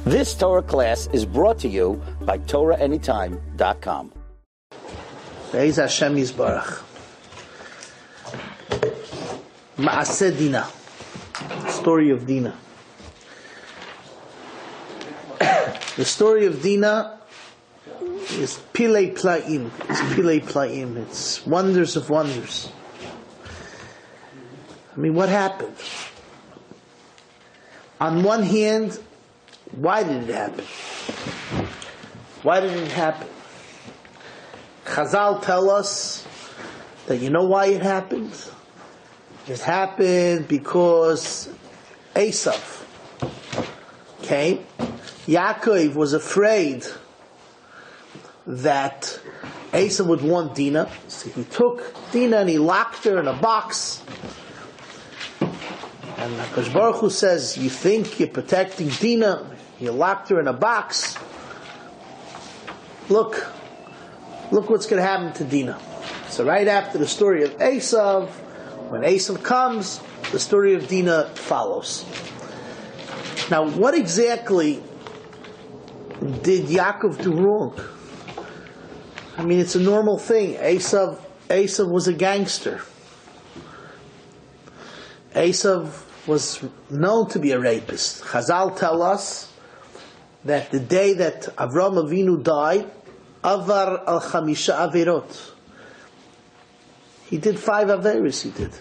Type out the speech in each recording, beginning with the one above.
This Torah class is brought to you by TorahAnytime.com. Be'ez Hashem Yisbarach. Ma'aseh Dina. Story of Dina. The story of Dina is Pilei Plaim. It's Pilei Plaim. It's wonders of wonders. I mean, what happened? On one hand, why did it happen? Why did it happen? Chazal tell us that you know why it happened? It happened because Esav came. Yaakov was afraid that Esav would want Dinah. So he took Dinah and he locked her in a box. And HaKadosh Baruch Hu says, you think you're protecting Dinah, you locked her in a box. Look what's going to happen to Dinah. So right after the story of Esav, when Esav comes, the story of Dinah follows. Now, what exactly did Yaakov do wrong? I mean, it's a normal thing. Esav was a gangster. Esav was known to be a rapist. Chazal tell us that the day that Avraham Avinu died, Avar al Chamisha Averot. He did 5 Averis, he did.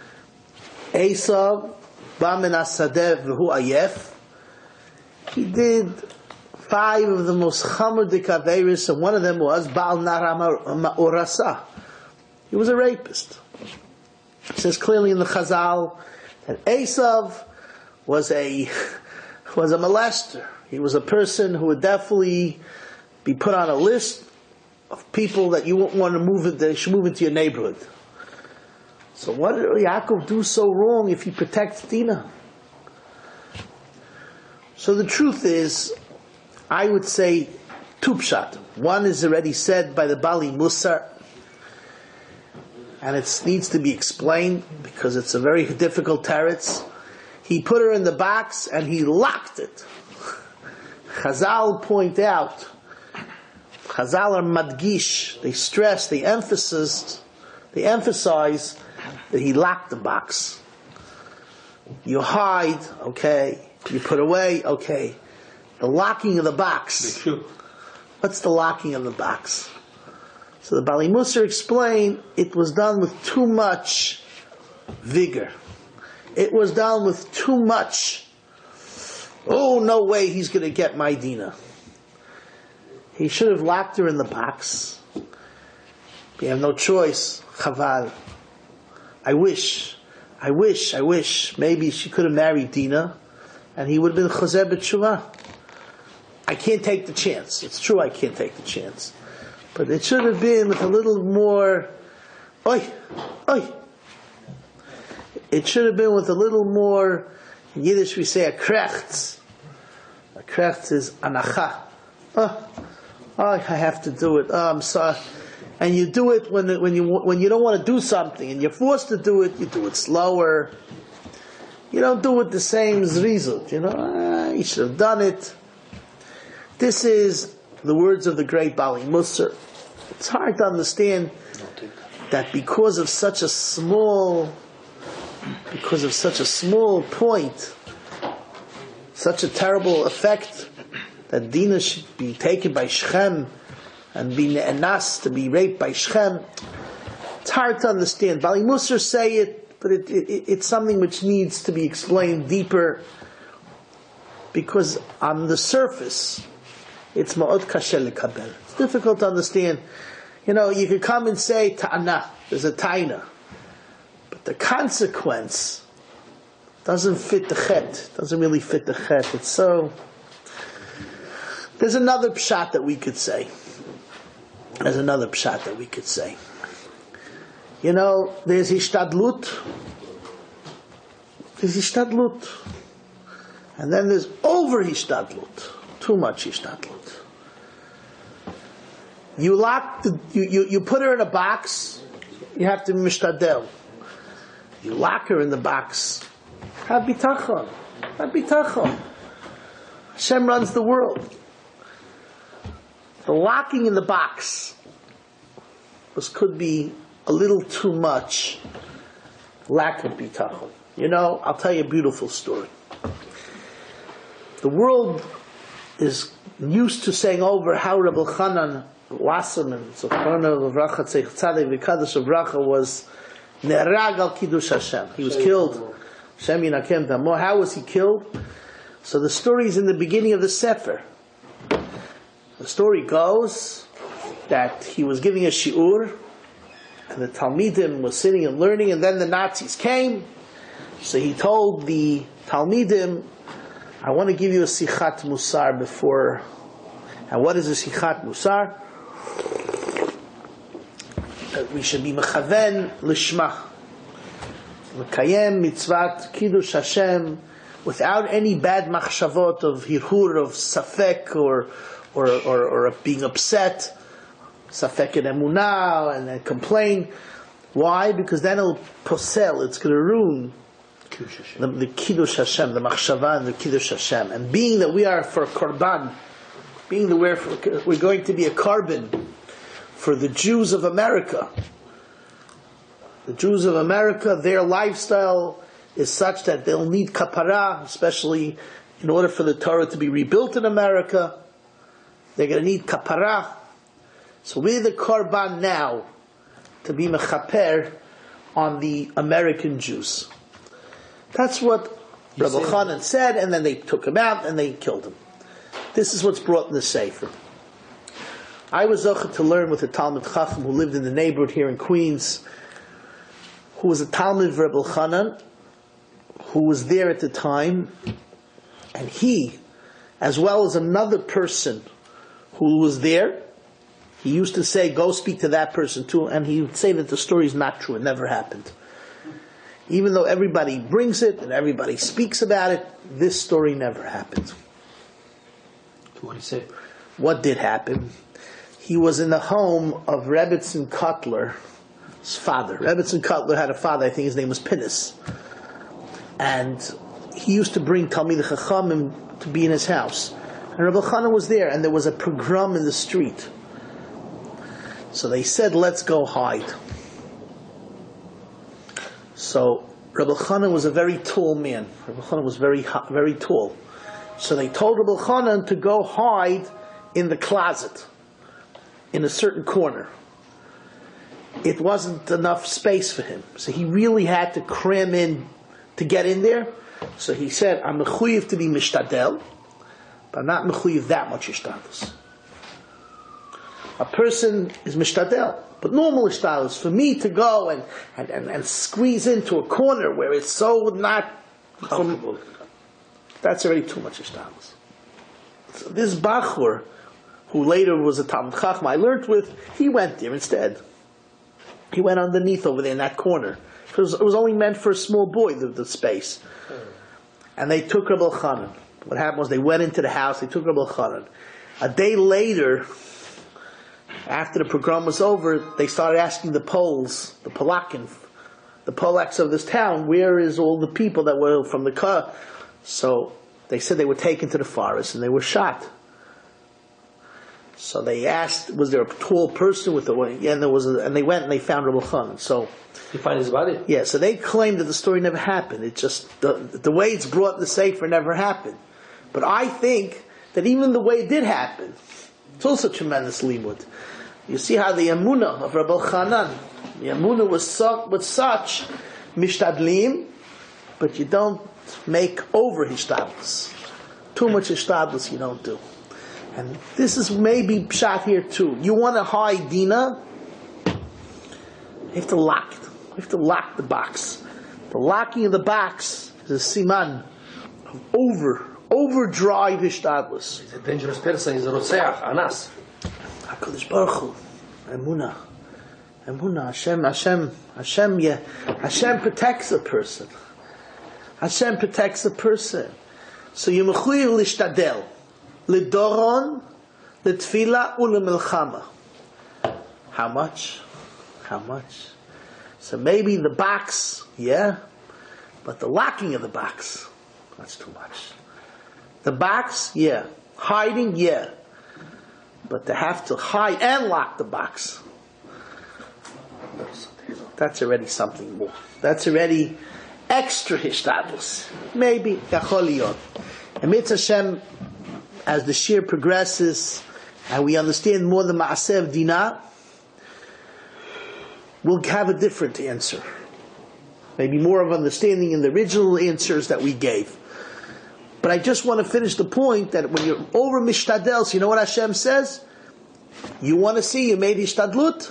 Esav, Bamen Asadeh V'hu Ayef. He did 5 of the most chamudik Averis, and one of them was Baal Nara Orasa. He was a rapist. It says clearly in the Chazal that Esav was a molester. He was a person who would definitely be put on a list of people that you wouldn't want to move. They should move into your neighborhood. So what did Yaakov do so wrong if he protects Dinah? So the truth is, I would say 2 pshat. One is already said by the Bali Musar, and it needs to be explained because it's a very difficult teretz. He put her in the box and he locked it. Chazal point out, Chazal are madgish, they stress, they emphasize that he locked the box. You hide, okay. You put away, okay. The locking of the box. What's the locking of the box? So the Bali Musar explained it was done with too much vigor. It was done with too much, oh, no way he's going to get my Dinah. He should have locked her in the box. We have no choice. Chaval. I wish. Maybe she could have married Dinah and he would have been Chozeh B'Tshuvah. I can't take the chance. It's true I can't take the chance. But it should have been with a little more, oi. It should have been with a little more, in Yiddish we say a krechts. A krechts is anacha. I have to do it. I'm sorry. And you do it when you don't want to do something and you're forced to do it, you do it slower. You don't do it the same zrizut. You should have done it. This is the words of the great Bali Musar. It's hard to understand that because of such a small point, such a terrible effect, that Dinah should be taken by Shechem and be ne'enas, to be raped by Shechem. It's hard to understand. Bali Musar say it, but it's something which needs to be explained deeper, because on the surface, it's ma'od kasher lekabel. It's difficult to understand. You could come and say ta'ana, there's a ta'ina, but the consequence doesn't fit the chet. Doesn't really fit the chet. It's so. There's another pshat that we could say. There's hishtadlut. And then there's over hishtadlut. Too much hishtadlut. You put her in a box, you have to mishtadel. You lock her in the box. Have bitachon. Hashem runs the world. The locking in the box could be a little too much lack of bitachon. You know, I'll tell you a beautiful story. The world is used to saying over how Rabbi Chanan Wasserman, Zochrono Levracha Tzaddik V'Kadosh Avracha, was Nerag al Kiddush Hashem. He was killed. Hashem Yinakem Damo. How was he killed? So the story is in the beginning of the Sefer. The story goes that he was giving a shiur, and the Talmidim was sitting and learning, and then the Nazis came. So he told the Talmidim, I want to give you a Sichat Musar before. And what is a Sichat Musar? That we should be Mechaven Lishma. Mekayem Mitzvat Kiddush Hashem without any bad machshavot of hirhur, of safek, or of being upset, safek and emunah, and then complain. Why? Because then it'll posel, it's going to ruin the Kiddush Hashem, the machshava and the Kiddush Hashem. And being that we are for korban, being that we're going to be a carbon for the Jews of America. The Jews of America, their lifestyle is such that they'll need kapara, especially in order for the Torah to be rebuilt in America. They're going to need kapara. So we're the korban now to be mechaper on the American Jews. That's what Rabbi Chanan said, and then they took him out and they killed him. This is what's brought in the Sefer. I was zocheh to learn with a Talmid Chacham who lived in the neighborhood here in Queens, who was a Talmid of Rabbi Chanan, who was there at the time, and he, as well as another person who was there, he used to say, go speak to that person too, and he would say that the story is not true, it never happened. Even though everybody brings it and everybody speaks about it, this story never happened. What did he say? What did happen? He was in the home of Rebbetzin Kotler's father. Rebbetzin Kotler had a father, I think his name was Pinnis. And he used to bring Talmid Chachamim to be in his house. And Rabbi Chanan was there, and there was a pogrom in the street. So they said, let's go hide. So Rabbi Chanan was a very tall man. Rabbi Chanan was very tall. So they told Rabbi Chanan to go hide in the closet, in a certain corner. It wasn't enough space for him. So he really had to cram in to get in there. So he said, I'm mechuyev to be mishtadel, but I'm not mechuyev that much ishtadus. A person is mishtadel, but normal ishtadus, for me to go and squeeze into a corner where it's so not comfortable, that's already too much ishtadus. So this Bachur, who later was a Talmid Chacham I learned with, he went there instead. He went underneath over there in that corner. It was only meant for a small boy, the space. And they took Rabbi Chanan. What happened was they went into the house, they took Rabbi Chanan. A day later, after the pogrom was over, they started asking the Poles, the Polacks of this town, where is all the people that were from the car? So they said they were taken to the forest and they were shot. So they asked, was there a tall person with the way? Yeah, and there was, and they went and they found Rabbi Chanan. So you find his body? Yeah, so they claimed that the story never happened. It just the way it's brought in the Sefer never happened. But I think that even the way it did happen, it's also tremendous limud. You see how the emunah of Rabbi Chanan, the emunah was such mishtadlim, but you don't make over hishtadlus. Too much hishtadlus you don't do. And this is maybe shot here too. You want to hide Dina, you have to lock it. You have to lock the box. The locking of the box is a siman of overdrive hishtadlus. He's a dangerous person. He's a rotzeach, anas. HaKadosh Baruch Hu, Emunah, Hashem protects a person. Hashem protects a person. So you mechuyev lishtadel, lidoron, litfila, ulemilchama. How much? So maybe the box, yeah, but the locking of the box, that's too much. The box, yeah. Hiding, yeah. But to have to hide and lock the box, that's already something more. That's already extra hishtadlus. Maybe, yachol liyot. And Mitzvah Hashem, as the shir progresses, and we understand more the Ma'aseh of Dinah, we'll have a different answer. Maybe more of understanding in the original answers that we gave. But I just want to finish the point that when you're over mishtadel, so you know what Hashem says? You want to see you made hishtadlut?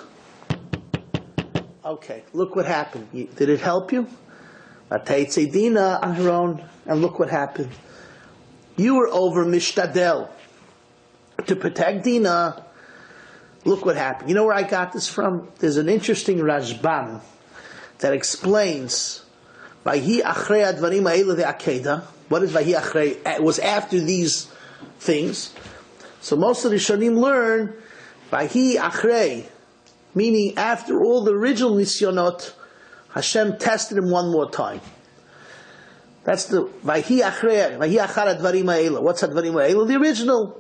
Okay, look what happened. Did it help you? Vatayitze Dinah on her own, and look what happened. You were over mishtadel to protect Dinah. Look what happened. You know where I got this from? There's an interesting Rashbam that explains Vayhi achrei advarim ha'elu ve'akeda. What is Vayhi achrei? It was after these things. So most of the Rishonim learn Vayhi achrei, meaning after all the original nisyonot, Hashem tested him one more time. That's the Vayhi achrei, Vayhi achar advarim ha'elu. What's advarim ha'elu? The original.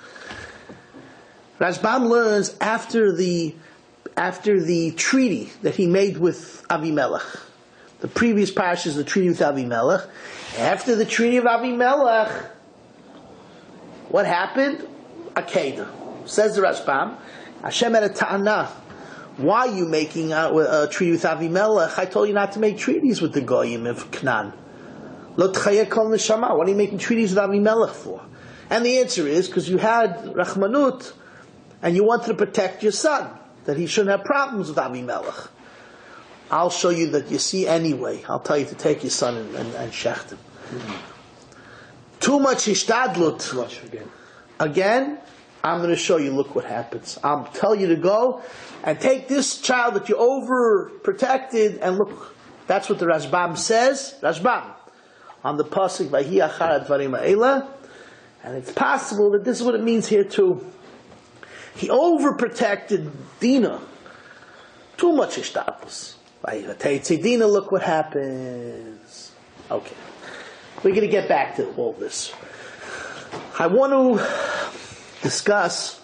Rashbam learns after the treaty that he made with Avimelech. The previous parish is the treaty with Avimelech. After the treaty of Avimelech, what happened? Akeda. Says the Rashbam, Hashem had a ta'ana. Why are you making a treaty with Avimelech? I told you not to make treaties with the Goyim of Canaan. Lo t'chayeh kol neshama. What are you making treaties with Avimelech for? And the answer is because you had Rachmanut and you wanted to protect your son, that he shouldn't have problems with Avimelech. I'll show you that you see anyway. I'll tell you to take your son and shecht him. Too much hishtadlut. Too much again. Again, I'm going to show you, look what happens. I'll tell you to go and take this child that you overprotected and look. That's what the Rashbam says. Rashbam. On the pasuk, Vayhi achar advarim ha'elu. And it's possible that this is what it means here too. He overprotected Dinah. Too much hishtadlus. Vayhi Dinah, look what happens. Okay. We're going to get back to all this. I want to discuss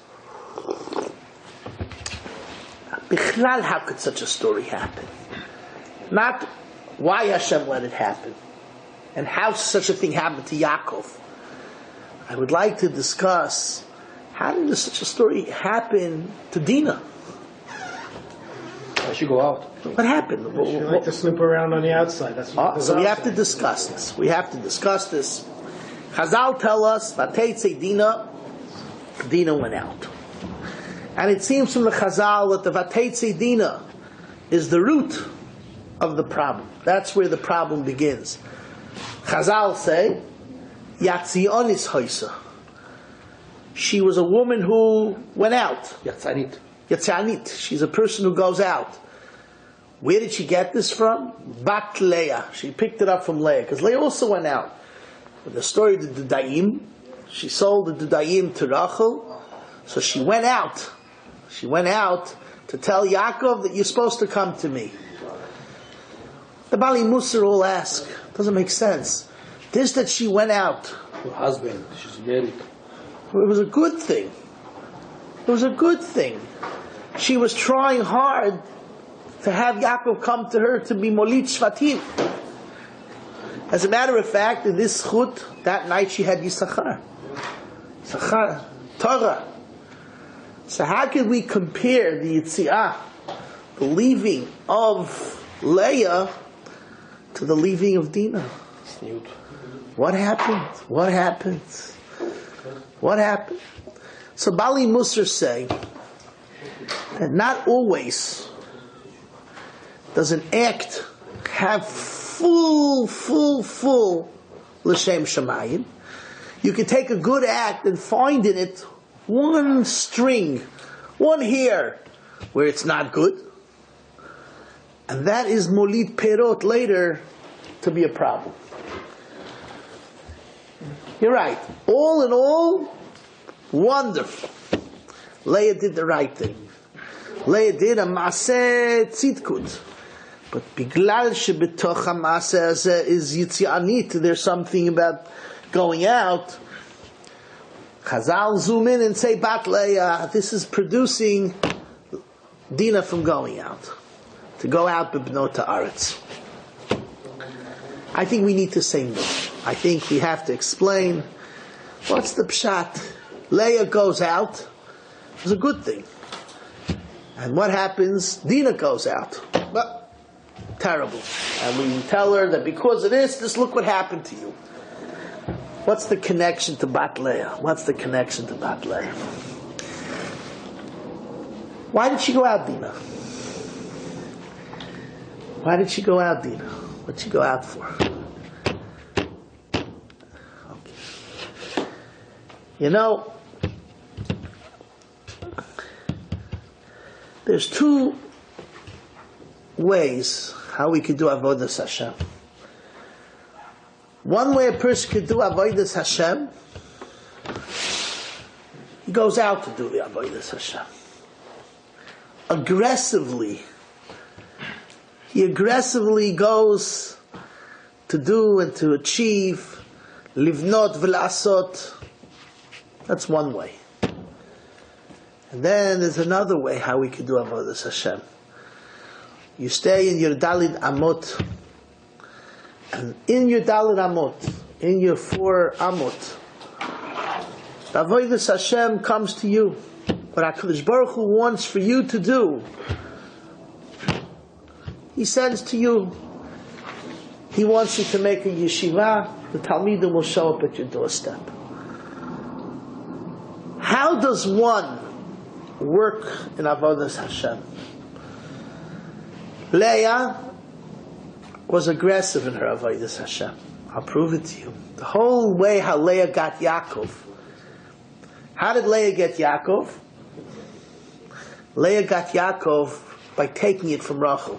Bichlal, how could such a story happen? Not why Hashem let it happen, and how such a thing happened to Yaakov. I would like to discuss how did such a story happen to Dinah? I should go out. What happened? She like to snoop around on the outside. That's what So we have to discuss this. Chazal tell us that Dinah went out. And it seems from the Chazal that the Vateitzei Dinah is the root of the problem. That's where the problem begins. Chazal say, Yatzionis Hoisa. She was a woman who went out. Yatzanit. She's a person who goes out. Where did she get this from? Bat Leah. She picked it up from Leah, because Leah also went out. But the story of the Dudaim, she sold the Dudaim to Rachel, so she went out. She went out to tell Yaakov that you're supposed to come to me. The Bali Musar will ask, doesn't make sense. This that she went out. Her husband, she's married. It was a good thing. It was a good thing. She was trying hard to have Yaakov come to her to be Molit Shvatim. As a matter of fact, in this chut, that night she had Yisachar. Yisachar, Torah. So how can we compare the Yitziah, the leaving of Leah, to the leaving of Dinah? What happened? What happened? What happened? So Bali Musar say that not always does an act have full l'shem shamayim. You can take a good act and find in it one string, one hair, where it's not good. And that is molit perot later to be a problem. You're right. All in all, wonderful. Leah did the right thing. Leah did a maaseh tzidkut. But biglal shebetoch ha'maaseh hazeh is yitzianit, there's something about going out, Chazal zoom in and say, Bat Leah, this is producing Dinah from going out. To go out b'bnot ha'aretz. I think we need to say more. I think we have to explain what's the pshat. Leah goes out. It's a good thing. And what happens? Dinah goes out. But terrible. And we tell her that because of this, look what happened to you. What's the connection to Bat Leah? What's the connection to Bat Leah? Why did she go out, Dinah? Why did she go out, Dinah? What did she go out for? Okay. You know, there's two ways how we could do Avodas Hashem. One way a person could do Avodas Hashem, he goes out to do the Avodas Hashem. He aggressively goes to do and to achieve livnot v'lasot. That's one way. And then there's another way how we could do Avodas Hashem. You stay in your Dalid Amot, and in your Dalid Amot, in your 4 Amot, the Avodas Hashem comes to you. What HaKadosh Baruch Hu wants for you to do, He sends to you. He wants you to make a yeshiva. The Talmidim will show up at your doorstep. How does one work in Avodas Hashem? Leah was aggressive in her Avodas Hashem. I'll prove it to you. The whole way how Leah got Yaakov. How did Leah get Yaakov? Leah got Yaakov by taking it from Rachel.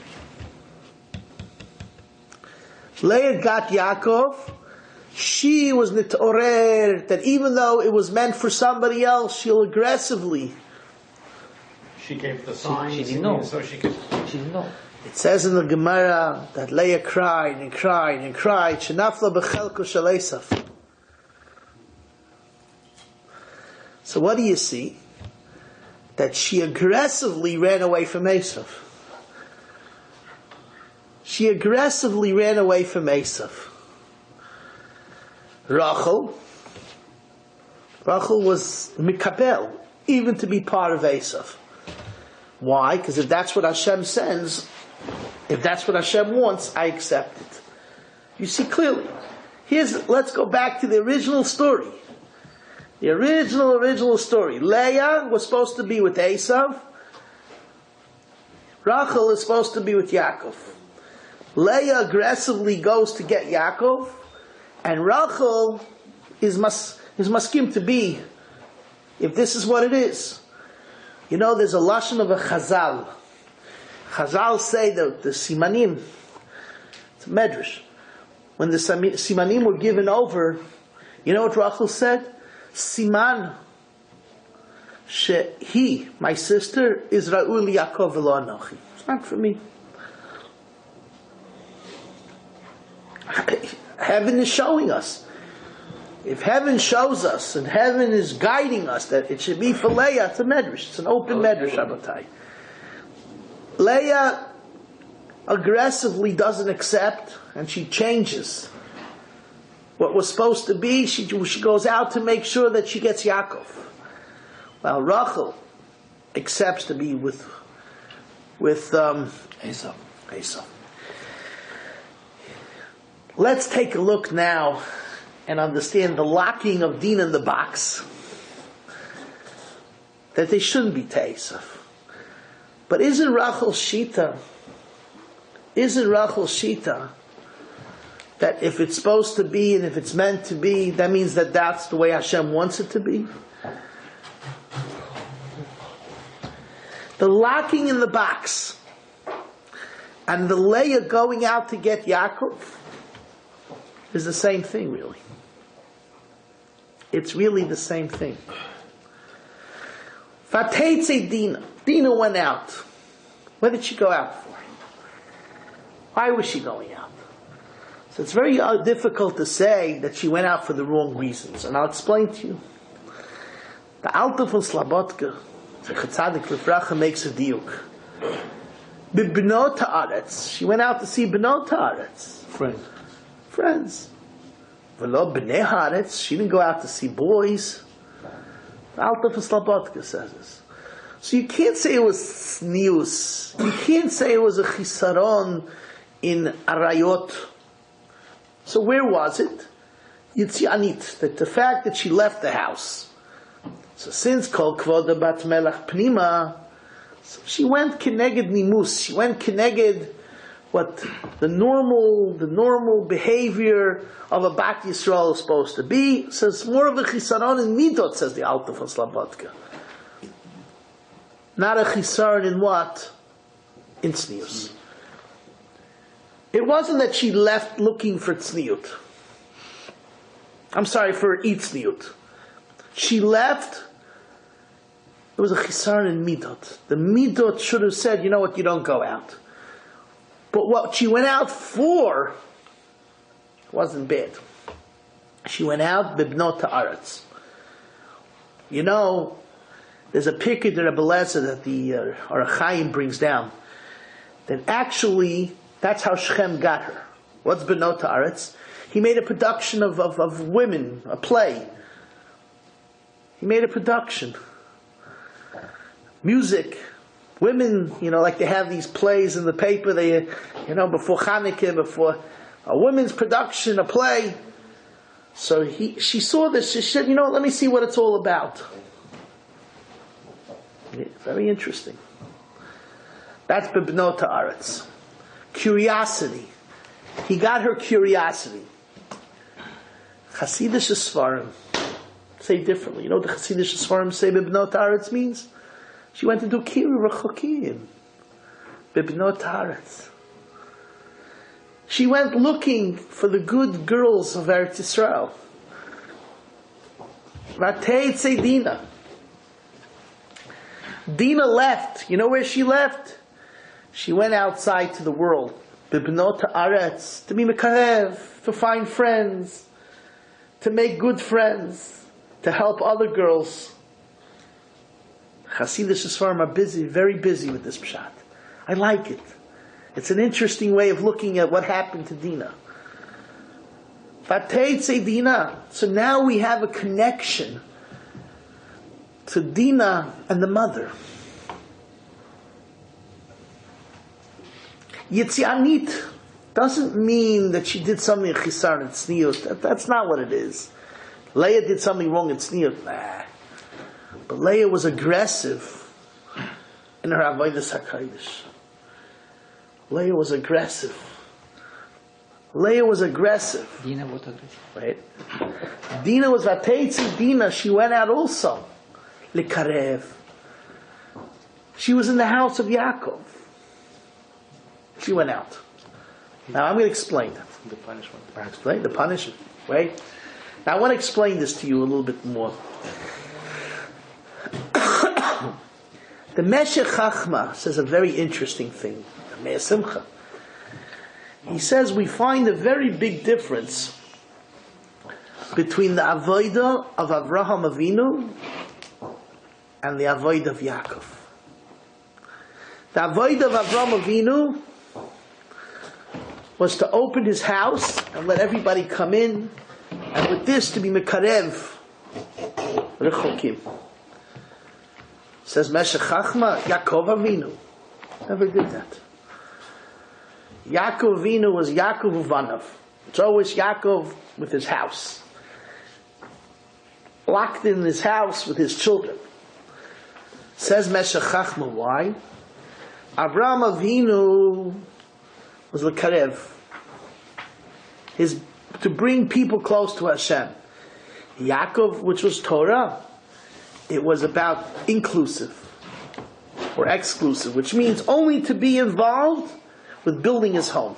Leah got Yaakov. She was nitorer that even though it was meant for somebody else, she'll aggressively. She gave the signs. She didn't know. So she didn't know. It says in the Gemara that Leah cried and cried and cried. Shenafla b'chelko shel Esav. So what do you see? That she aggressively ran away from Esav. She aggressively ran away from Esav. Rachel was mikabel, even to be part of Esav. Why? Because if that's what Hashem sends, if that's what Hashem wants, I accept it. You see clearly. Let's go back to the original story. The original story. Leah was supposed to be with Esav. Rachel is supposed to be with Yaakov. Leah aggressively goes to get Yaakov, and Rachel is maskim to be, if this is what it is. You know, there's a lashon of a Chazal. Chazal say that the Simanim, it's a medrash, when the Simanim were given over, you know what Rachel said? Siman, she, my sister, is Ra'ul Yaakov v'lo Anochi. It's not for me. Heaven is showing us. If heaven shows us and heaven is guiding us that it should be for Leah, it's a medrash. It's an open medrash, Rabbatai. Leah aggressively doesn't accept, and she changes what was supposed to be. She goes out to make sure that she gets Yaakov. While Rachel accepts to be with Esau. Let's take a look now and understand the locking of Dinah in the box. That they shouldn't be Esau. But isn't Rachel Shita that if it's supposed to be and if it's meant to be, that means that that's the way Hashem wants it to be? The locking in the box and the Leah going out to get Yaakov is the same thing, really. It's really the same thing. Vateitze Dinah. Dinah went out. What did she go out for? Why was she going out? So it's very difficult to say that she went out for the wrong reasons. And I'll explain to you. The Alta von Slabodka, the Chetzadik Lefracha, makes a diuk. B'bnot ha'aretz. She went out to see b'not ha'aretz. Friends. V'lo b'nei ha'aretz. She didn't go out to see boys. The Alta von Slabodka says this. So you can't say it was snius. You can't say it was a chisaron in arayot. So where was it? Yitzianit. That the fact that she left the house. So since kol kvoda bat melach pnima, so she went keneged nimus. She went keneged what the normal behavior of a bat Yisrael is supposed to be. So it's more of a chisaron in midot, says the Alta von Slabodka. Not a chisaron in what? In tznius. It wasn't that she left looking for tzniut. I'm sorry, for tzniut. She left. It was a chisaron in midot. The midot should have said, you know what, you don't go out. But what she went out for wasn't bad. She went out bibnot ha'aretz. You know, there's a picture that Rebbe Lezer that the Orach Chaim brings down. That actually, that's how Shechem got her. What's bibnot ha'aretz? He made a production of women, a play. He made a production. Music. Women, like they have these plays in the paper, they, before Chanukah, before a women's production, a play. So she saw this, she said, let me see what it's all about. Yeah, very interesting. That's Bibnot Ha'aretz. Curiosity. He got her curiosity. Chasidish Sfarim say differently. You know what the Chasidish Sfarim say Bibnot Ha'aretz means? She went into Kiru Rechokim. Bibnot Ha'aretz. She went looking for the good girls of Eretz Yisrael. Ratei Tzei Dina. Dina left. You know where she left? She went outside to the world. Bibnot Ha'aretz. To be mekarev. To find friends. To make good friends. To help other girls. Hasidish Sfarim are busy, very busy with this pshat. I like it. It's an interesting way of looking at what happened to Dina. Vatei Dina. So now we have a connection to Dina and the mother. Yitzianit doesn't mean that she did something in Chisar and Tzniut. That's not what it is. Leah did something wrong in Tzniut. Nah. But Leah was aggressive in her Avodas HaKodesh. Leah was aggressive. Dina was aggressive. Right? Dina was Vateitzi Dina. She went out also. Likarev. She was in the house of Yaakov. She went out. Now I'm going to explain that. The punishment. Explain the punishment. Right? Now I want to explain this to you a little bit more. The Meshech Chachma says a very interesting thing. The Meir Simcha. He says we find a very big difference between the Avodah of Avraham Avinu and the Avodah of Yaakov. The Avodah of Avraham Avinu was to open his house and let everybody come in, and with this to be Mekarev Rechokim. Says Meshech Chachma, Yaakov Avinu never did that. Yaakov Avinu was Yaakov Uvanav. It's always Yaakov with his house. Locked in his house with his children. Says Meshech Chachma, why? Avraham Avinu was Lekarev. To bring people close to Hashem. Yaakov, which was Torah, it was about inclusive or exclusive, which means only to be involved with building his home.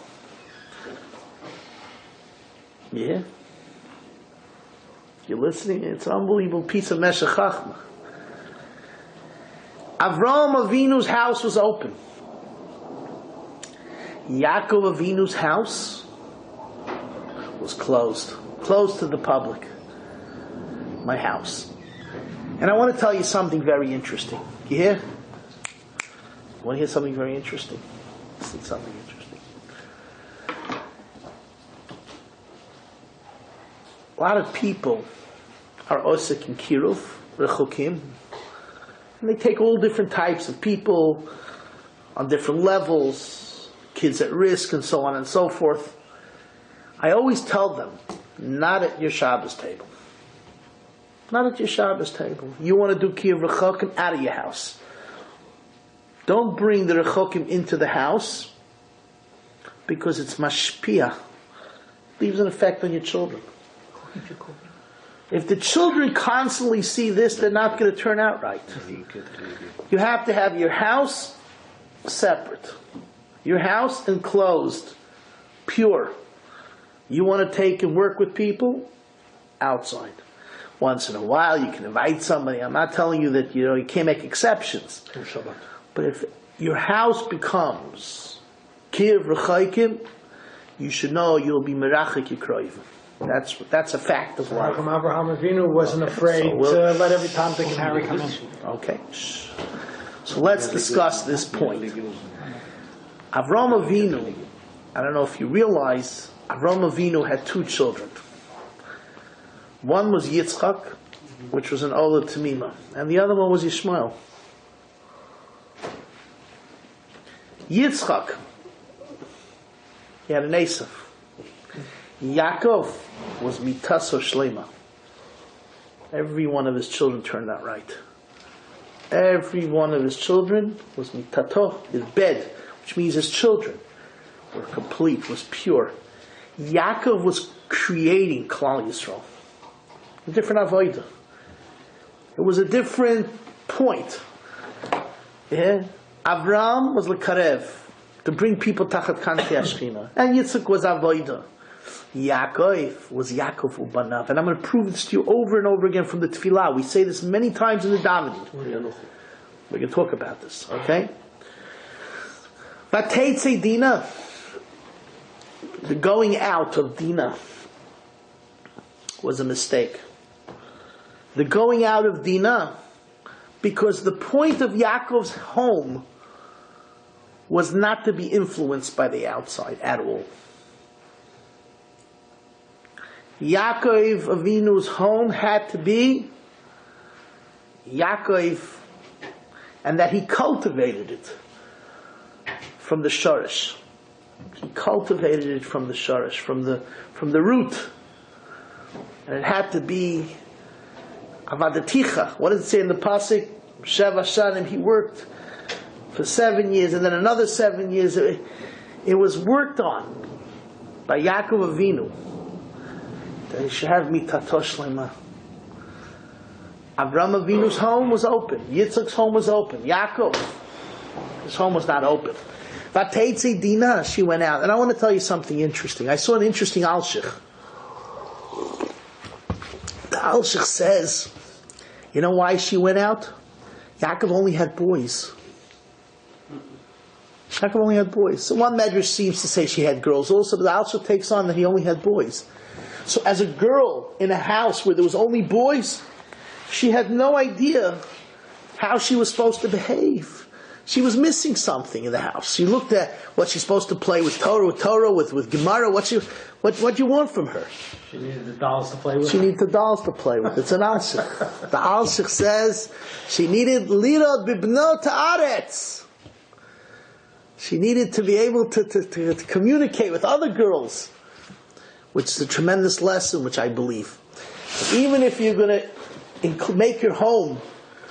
Yeah? You're listening? It's an unbelievable piece of Meshech Chachma. Avraham Avinu's house was open. Yaakov Avinu's house was closed to the public. My house. And I want to tell you something very interesting. You hear? Want to hear something very interesting? This is something interesting. A lot of people are osek in kiruv, rechukim, and they take all different types of people on different levels, kids at risk, and so on and so forth. I always tell them, not at your Shabbos table. Not at your Shabbos table. You want to do kiruv rechukim out of your house. Don't bring the rechukim into the house because it's mashpia. Leaves an effect on your children. If the children constantly see this, they're not going to turn out right. You have to have your house separate. Your house enclosed, pure. You want to take and work with people? Outside. Once in a while you can invite somebody. I'm not telling you that you can't make exceptions. But if your house becomes kiruv rechaykim, you should know you'll be merachik yikroivim. That's a fact of life. How come Abraham Avinu wasn't afraid to let every Tom, Dick, and Harry come in? Okay. So let's discuss this point. Avraham Avinu, I don't know if you realize, Avraham Avinu had two children. One was Yitzchak, which was an Ola Tamima, and the other one was Yishmael. Yitzchak, he had an Esav. Yaakov was mitaso shlema. Every one of his children turned out right. Every one of his children was mitato, his bed, which means his children were complete, was pure. Yaakov was creating Klal Yisrael. A different avodah. It was a different point. Yeah? Avram was lekarev, to bring people tachat kanti Ashchina. And Yitzchak was avodah. Yaakov was Yaakov ubanav. And I'm going to prove this to you over and over again from the Tefillah. We say this many times in the davening. We're going to talk about this, okay? Vateitze Dina, the going out of Dina was a mistake. The going out of Dina, because the point of Yaakov's home was not to be influenced by the outside at all. Yaakov Avinu's home had to be Yaakov, and that he cultivated it from the shorish. He cultivated it from the shorish, from the root, and it had to be avadaticha. What does it say in the pasuk? Sheva shanim. He worked for 7 years, and then another 7 years. It was worked on by Yaakov Avinu. That he should have mitato shlema. Avram Avinu's home was open. Yitzchak's home was open. Yaakov, his home was not open. Vateitze Dina, she went out. And I want to tell you something interesting. I saw an interesting alshich. The alshich says, you know why she went out? Yaakov only had boys. Yaakov only had boys. So one medrash seems to say she had girls also, but the alshich takes on that he only had boys. So as a girl in a house where there was only boys, she had no idea how she was supposed to behave. She was missing something in the house. She looked at what she's supposed to play with Torah, with Gemara. What do you want from her? She needed the dolls to play with. She needed the dolls to play with. It's an alshich. The alshich says she needed lirot bibnot haaretz. She needed to be able to communicate with other girls, which is a tremendous lesson, which I believe. Even if you're going to make your home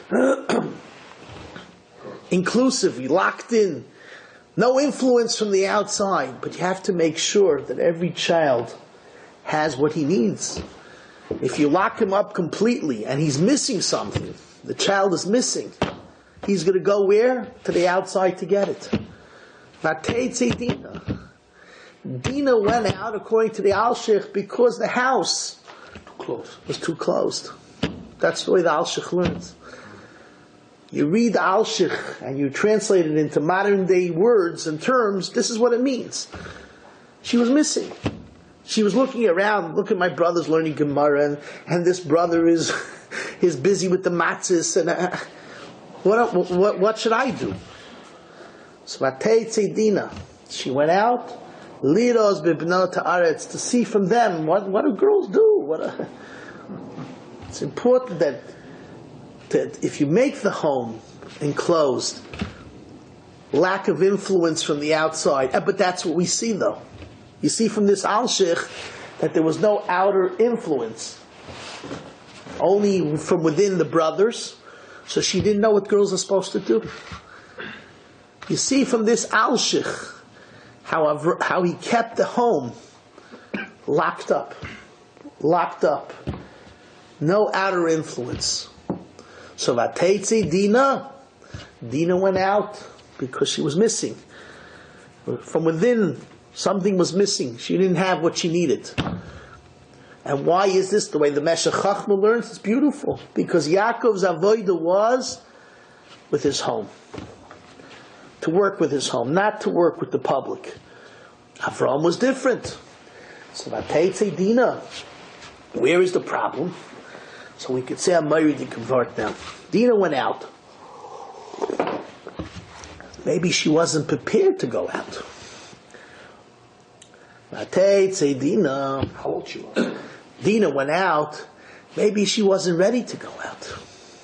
inclusive, locked in, no influence from the outside, but you have to make sure that every child has what he needs. If you lock him up completely and he's missing something, the child is missing, he's going to go where? To the outside to get it. Vateitze Dina. Dina went out, according to the alshich, because the house was too closed. That's the way the alshich learns. You read the alshich and you translate it into modern day words and terms, this is what it means. She was missing. She was looking around, look at my brothers learning Gemara, and this brother is is busy with the matzahs, and what should I do? So Vateitze Dina, she went out, liros bibnot haaretz, to see from them what do girls do. It's important that if you make the home enclosed, lack of influence from the outside, but that's what we see though. You see from this Alshich that there was no outer influence, only from within the brothers, so she didn't know what girls are supposed to do. You see from this Alshich how he kept the home locked up, no outer influence. So Vateitze Dina went out because she was missing. From within, something was missing. She didn't have what she needed. And why is this? The way the Meshech Chachma learns, it's beautiful. Because Yaakov's avodah was with his home. To work with his home, not to work with the public. Avraham was different. So Vateitze Dina, where is the problem? So we could say I'm married to convert now. Dina went out. Maybe she wasn't prepared to go out. Vateitze Dina. How old she was? Dina went out. Maybe she wasn't ready to go out.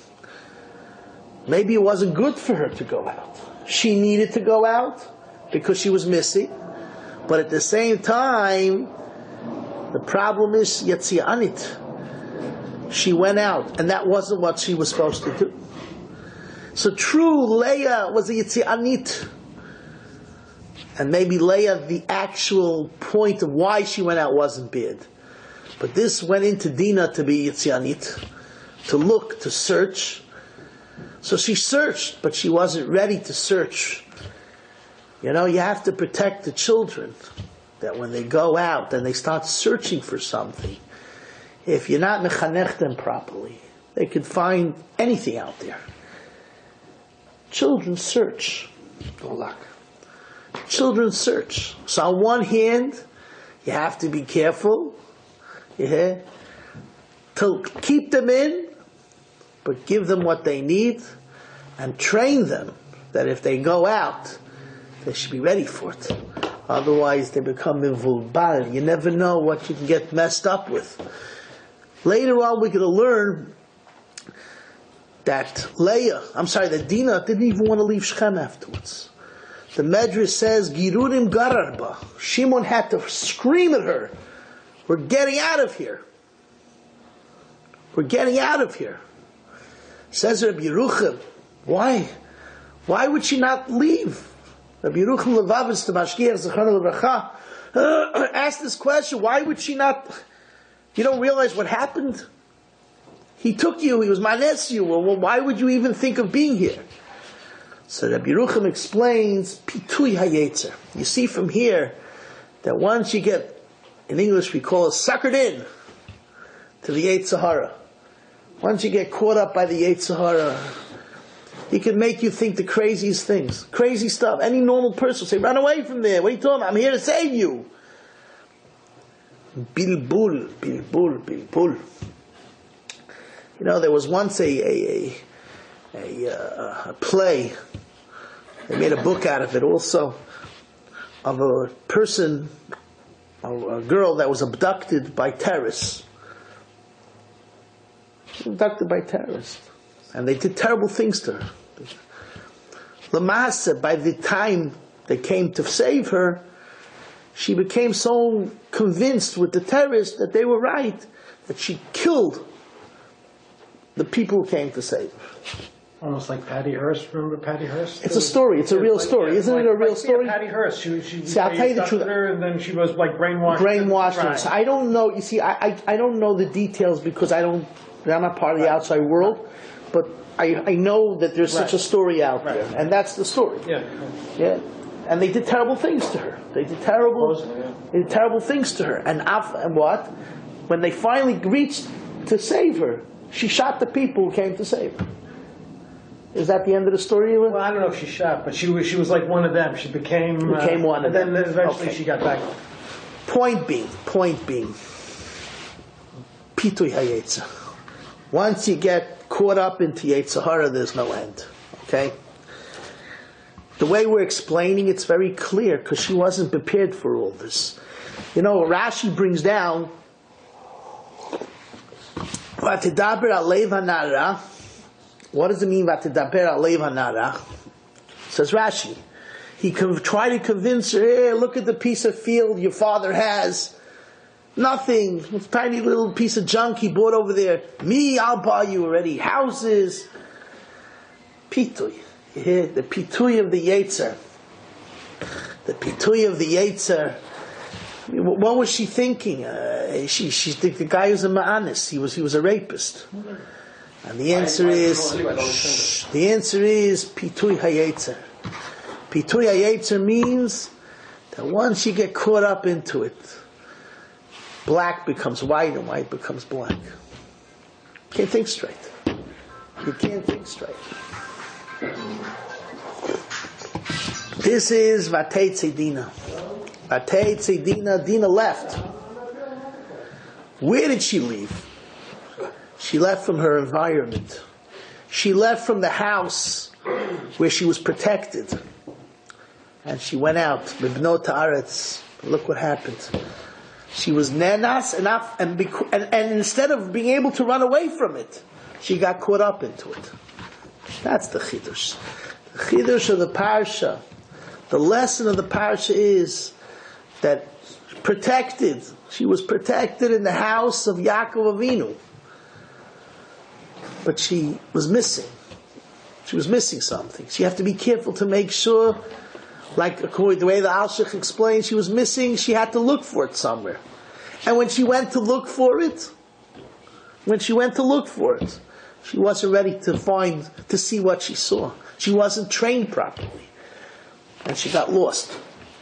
Maybe it wasn't good for her to go out. She needed to go out because she was missing. But at the same time, the problem is Yetzianit. She went out, and that wasn't what she was supposed to do. So true, Leah was a Yetzianit. And maybe Leah, the actual point of why she went out wasn't bad. But this went into Dina to be Yetzianit, to look, to search. So she searched, but she wasn't ready to search. You know, you have to protect the children, that when they go out and they start searching for something, if you're not mechanech them properly, they could find anything out there. Children search. Don't lack. Children search. So on one hand, you have to be careful, to keep them in, but give them what they need, and train them that if they go out, they should be ready for it. Otherwise, they become invulbar. You never know what you can get messed up with. Later on, we're going to learn that that Dina didn't even want to leave Shechem afterwards. The Medrash says, Girurim gararba. Shimon had to scream at her, "We're getting out of here. We're getting out of here." Says Rabbi Yerucham, why? Why would she not leave? Rabbi Yerucham Levavitz, the Mashgiach Zechron Levracha, asked this question, why would she not? You don't realize what happened? He took you, he was manes you, well, why would you even think of being here? So Rabbi Yerucham explains, Pitui Hayetzer. You see from here, that once you get, in English we call it suckered in, to the Yetzer Hara. Once you get caught up by the Yetzer Hara, he can make you think the craziest things. Crazy stuff. Any normal person will say, run away from there. What are you talking about? I'm here to save you. Bilbul. You know, there was once a play. They made a book out of it also, of a person, a girl that was abducted by terrorists. Abducted by terrorists. And they did terrible things to her. Lamasa, by the time they came to save her, she became so convinced with the terrorists that they were right, that she killed the people who came to save her. Almost like Patty Hearst. Remember Patty Hearst? It's a story. It's a real story. Isn't it a real story? Patty Hearst. She See, I'll tell you the truth. her, and then she was like brainwashed. Right. So I don't know. You see, I don't know the details because I'm not part of the outside world, but I know that there's such a story out there, and that's the story. Yeah. And they did terrible things to her. They did terrible things to her. And what? When they finally reached to save her, she shot the people who came to save her. Is that the end of the story? Well, I don't know if she shot, but she was like one of them. She became one of them. And then eventually she got back. Point being, Pitui Hayetza. Once you get caught up into Yetzer Hara, there's no end. Okay? The way we're explaining it's very clear because she wasn't prepared for all this. You know, Rashi brings down Vatidaber alev hanara. What does it mean Vatidaber alev hanara? Says Rashi. He tried to convince her, hey, look at the piece of field your father has. Nothing. It's a tiny little piece of junk he bought over there. Me, I'll buy you already houses. Pitui. You hear the pitui of the Yetzer. The pitui of the Yetzer. I mean, what was she thinking? She think the guy was a ma'anis. He was a rapist. And the answer is pitui hayetzer. Pitui hayetzer means that once you get caught up into it, black becomes white and white becomes black. You can't think straight. You can't think straight. This is Vateitze Dina. Vateitze Dina. Dina left. Where did she leave? She left from her environment. She left from the house where she was protected. And she went out. Bibnot Haaretz. Look what happened. She was nenas and instead of being able to run away from it, she got caught up into it. That's the chidush. The chidush of the parsha. The lesson of the parsha is that protected. She was protected in the house of Yaakov Avinu. But she was missing. She was missing something. She had to be careful to make sure, like according to the way the Alshich explains, she was missing, she had to look for it somewhere. And when she went to look for it, she wasn't ready to see what she saw. She wasn't trained properly. And she got lost.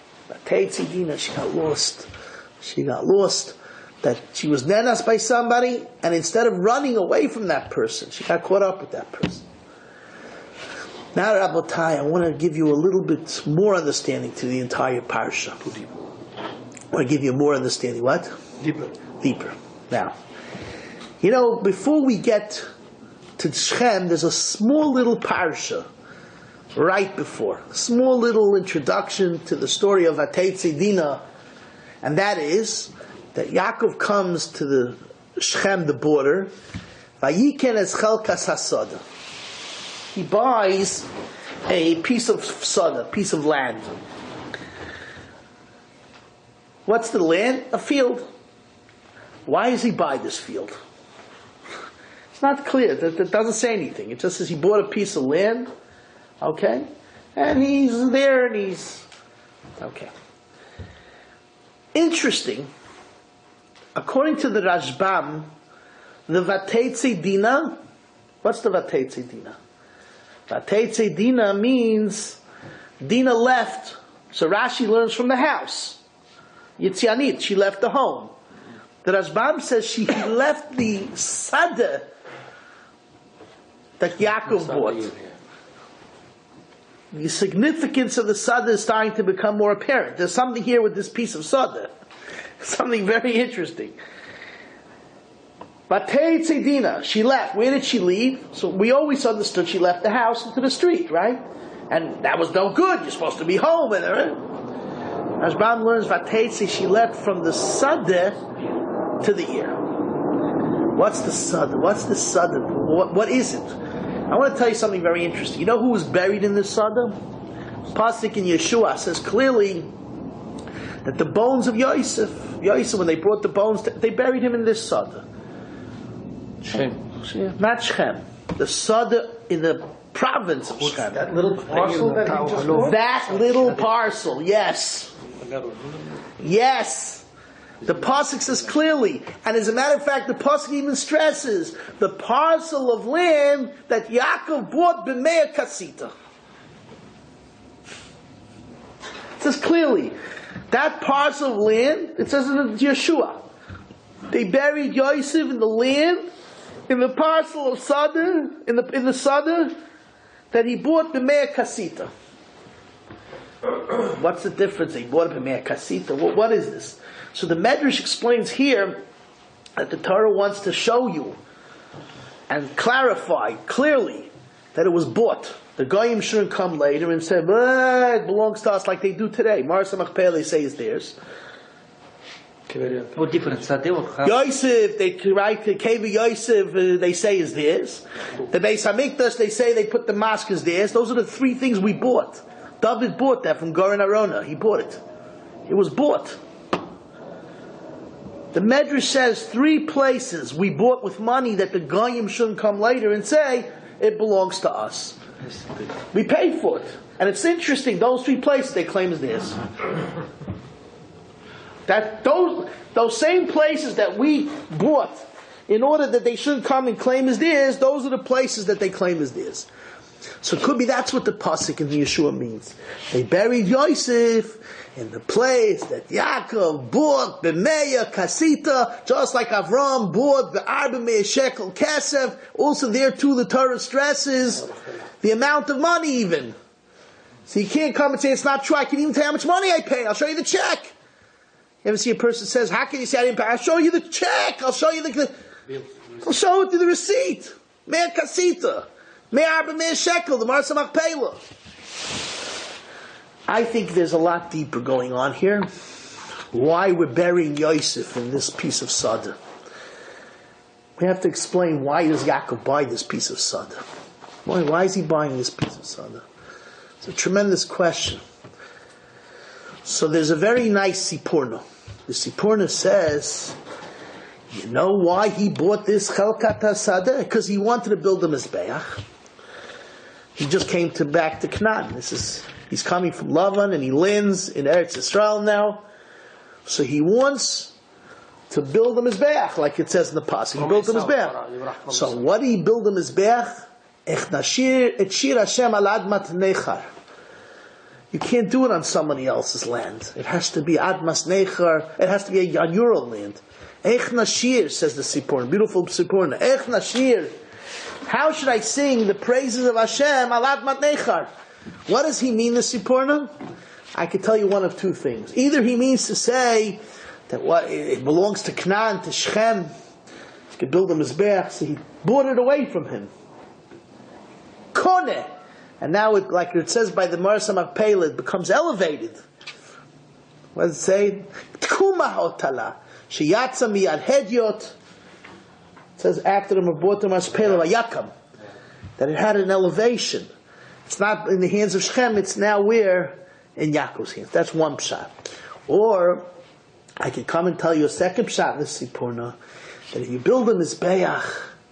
She got lost. That she was nenas by somebody, and instead of running away from that person, she got caught up with that person. Now, Rabotai, I want to give you a little bit more understanding to the entire parsha. I want to give you more understanding. What? Deeper. Now, you know, before we get to Shechem, there's a small little parsha right before. A small little introduction to the story of Vateitze Dina, and that is that Yaakov comes to the Shechem, the border. Vayiken es chelkas hasada. He buys a piece of sada, a piece of land. What's the land? A field. Why does he buy this field? It's not clear. That doesn't say anything. It just says he bought a piece of land. Okay? And he's there and he's... Okay. Interesting. According to the Rashbam, the Vateitze Dina, what's the Vateitze Dina? Vateitze Dina means Dina left. So Rashi learns from the house. Yitzianit, she left the home. The Rashbam says she left the Sada that Yaakov bought. The significance of the Sada is starting to become more apparent. There's something here with this piece of Sada. Something very interesting. Vateitze Dina, she left. Where did she leave? So we always understood she left the house into the street, right? And that was no good. You're supposed to be home. Rashbam learns Vateitze, she left from the Sadeh to the ear. What's the Sadeh? What is it? I want to tell you something very interesting. You know who was buried in this Sadeh? Pasuk in Yeshua says clearly that the bones of Yosef, when they brought the bones, they buried him in this Sadeh. Shem. Not Shechem. The Sadeh in the province of Shechem. That little parcel that he just bought? That little parcel, yes. Yes. The pasuk says clearly, and as a matter of fact, the pasuk even stresses the parcel of land that Yaakov bought b'mea kasita. It says clearly that parcel of land. It says in Yeshua, they buried Yosef in the land, in the parcel of Sada, in the Sada that he bought b'mea kasita. What's the difference? They bought it b'mea kasita. What is this? So the Medrash explains here that the Torah wants to show you and clarified clearly that it was bought, the Goyim shouldn't come later and say, it belongs to us like they do today. Marsa Machpelah, they say, is theirs. What difference are they? Yosef, they write the Kevi Yosef, they say is theirs. The Beis Hamikdash, they say they put the mosque as theirs. Those are the three things we bought. David bought that from Goren Arona. He bought it. It was bought. The Medrash says 3 places we bought with money that the Goyim shouldn't come later and say it belongs to us. We paid for it. And it's interesting, those 3 places they claim is theirs. That those same places that we bought in order that they shouldn't come and claim as theirs, those are the places that they claim as theirs. So it could be that's what the pasuk in the Yeshua means. They buried Yosef in the place that Yaakov bought b'meya kasita, just like Avram bought the arba shekel kesef. Also there too the Torah stresses the amount of money even. So you can't come and say it's not true. I can even tell you how much money I paid. I'll show you the check. You ever see a person says, how can you say I didn't pay? I'll show you the check. I'll show you I'll show it to the receipt. Me'er kasita. Me'er shekel. The Marsa Machpelah. I think there's a lot deeper going on here. Why we're burying Yosef in this piece of Sada. We have to explain why does Yaakov buy this piece of Sada? Why is he buying this piece of Sada? It's a tremendous question. So there's a very nice Sipurna. The Sipurna says, you know why he bought this Chelkat HaSadeh? Because he wanted to build a Mizbeach. He just came back to Canaan. He's coming from Lavan and he lands in Eretz Yisrael now. So he wants to build a Mizbeach, like it says in the Pasuk. He built a Mizbeach. So what did he build a Mizbeach? Ech nashir et shir Hashem al admat nechar. You can't do it on somebody else's land. It has to be Admas Nechar. It has to be on your own land. Ech Nashir, says the Sipurna. Beautiful Sipurna. Ech Nashir. How should I sing the praises of Hashem al Admat Nechar? What does he mean, the Sipurna? I could tell you one of 2 things. Either he means to say that it belongs to Canaan, to Shechem. He could build a Mizbeach, so he bought it away from him. Koneh. And now, like it says by the Marsa Machpelah, it becomes elevated. What does it say? Tkuma hotala. Sheyatza miyad hedyot. It says after the Mabotim Machpelah vayakam. That it had an elevation. It's not in the hands of Shechem, it's now where? In Yaakov's hands. That's one pshat. Or, I could come and tell you a second pshat in the Sipurna, that if you build a Mizbeach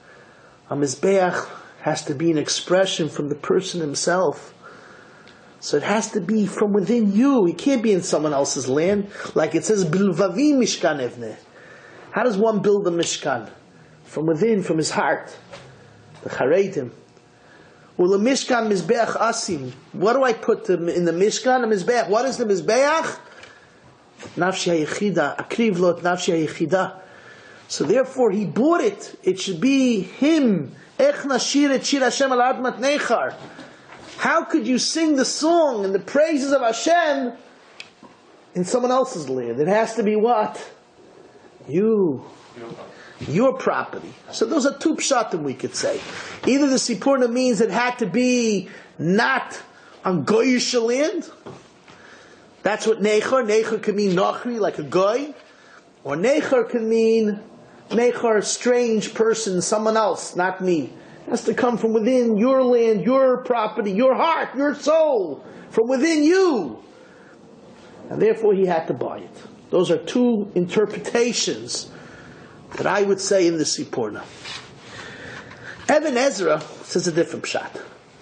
has to be an expression from the person himself. So it has to be from within you. It can't be in someone else's land. Like it says, Bilvavi Mishkan Evne. How does one build a Mishkan? From within, from his heart. The Charedim. Well, the Mishkan Mizbeach Asim. What do I put in the Mishkan? The Mizbeach. What is the Mizbeach? Nafshi HaYechida. Akriv Lot Nafshi HaYechida. So therefore he bought it. It should be him. Ech nashir et shir Hashem al admat nechar. How could you sing the song and the praises of Hashem in someone else's land? It has to be what? You. Your property. So those are 2 pshatim we could say. Either the Sipurna means it had to be not on Goyish land. That's what Nechar. Nechar can mean Nachri, like a Goy. Or Nechar can mean Nechar, strange person, someone else, not me. It has to come from within your land, your property, your heart, your soul, from within you. And therefore he had to buy it. Those are 2 interpretations that I would say in the Sipurna. Ibn Ezra says a different pshat.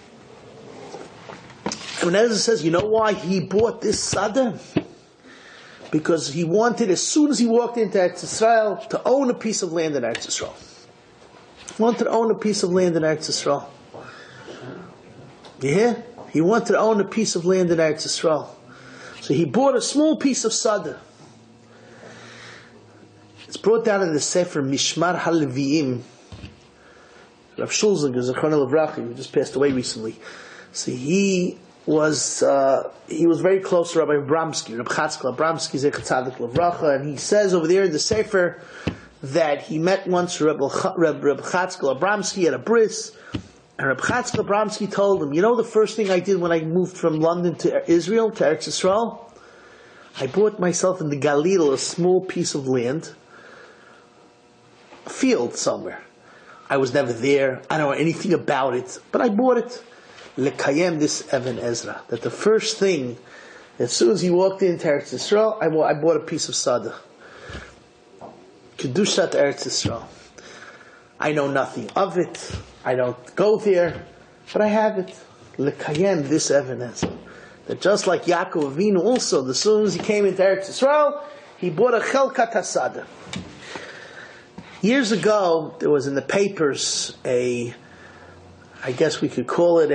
Ibn Ezra says, you know why he bought this Sada? Because he wanted, as soon as he walked into Eretz Yisrael, to own a piece of land in Eretz Yisrael. He wanted to own a piece of land in Eretz Yisrael. You hear? He wanted to own a piece of land in Eretz Yisrael. So he bought a small piece of Sada. It's brought down in the Sefer Mishmar HaLeviim. Rav Shulzig, Zechron Levracha, who just passed away recently. So he was very close to Rabbi Abramsky, Rabbi Chatzkel Abramsky, Zechat Tzadik Levracha, and he says over there in the Sefer that he met once Reb Chatzkel Abramsky at a bris, and Reb Chatzkel Abramsky told him, you know the first thing I did when I moved from London to Israel, to Eretz Yisrael? I bought myself in the Galil a small piece of land, a field somewhere. I was never there, I don't know anything about it, but I bought it. Lekayem this Evan Ezra, that the first thing, as soon as he walked into Eretz Yisrael, I bought a piece of Sada. Kedushat Eretz Yisrael. I know nothing of it. I don't go there, but I have it. Lekayem this Evan Ezra. That just like Yaakov Avinu also, as soon as he came into Eretz Yisrael, he bought a Chelkat HaSada. Years ago, there was in the papers I guess we could call it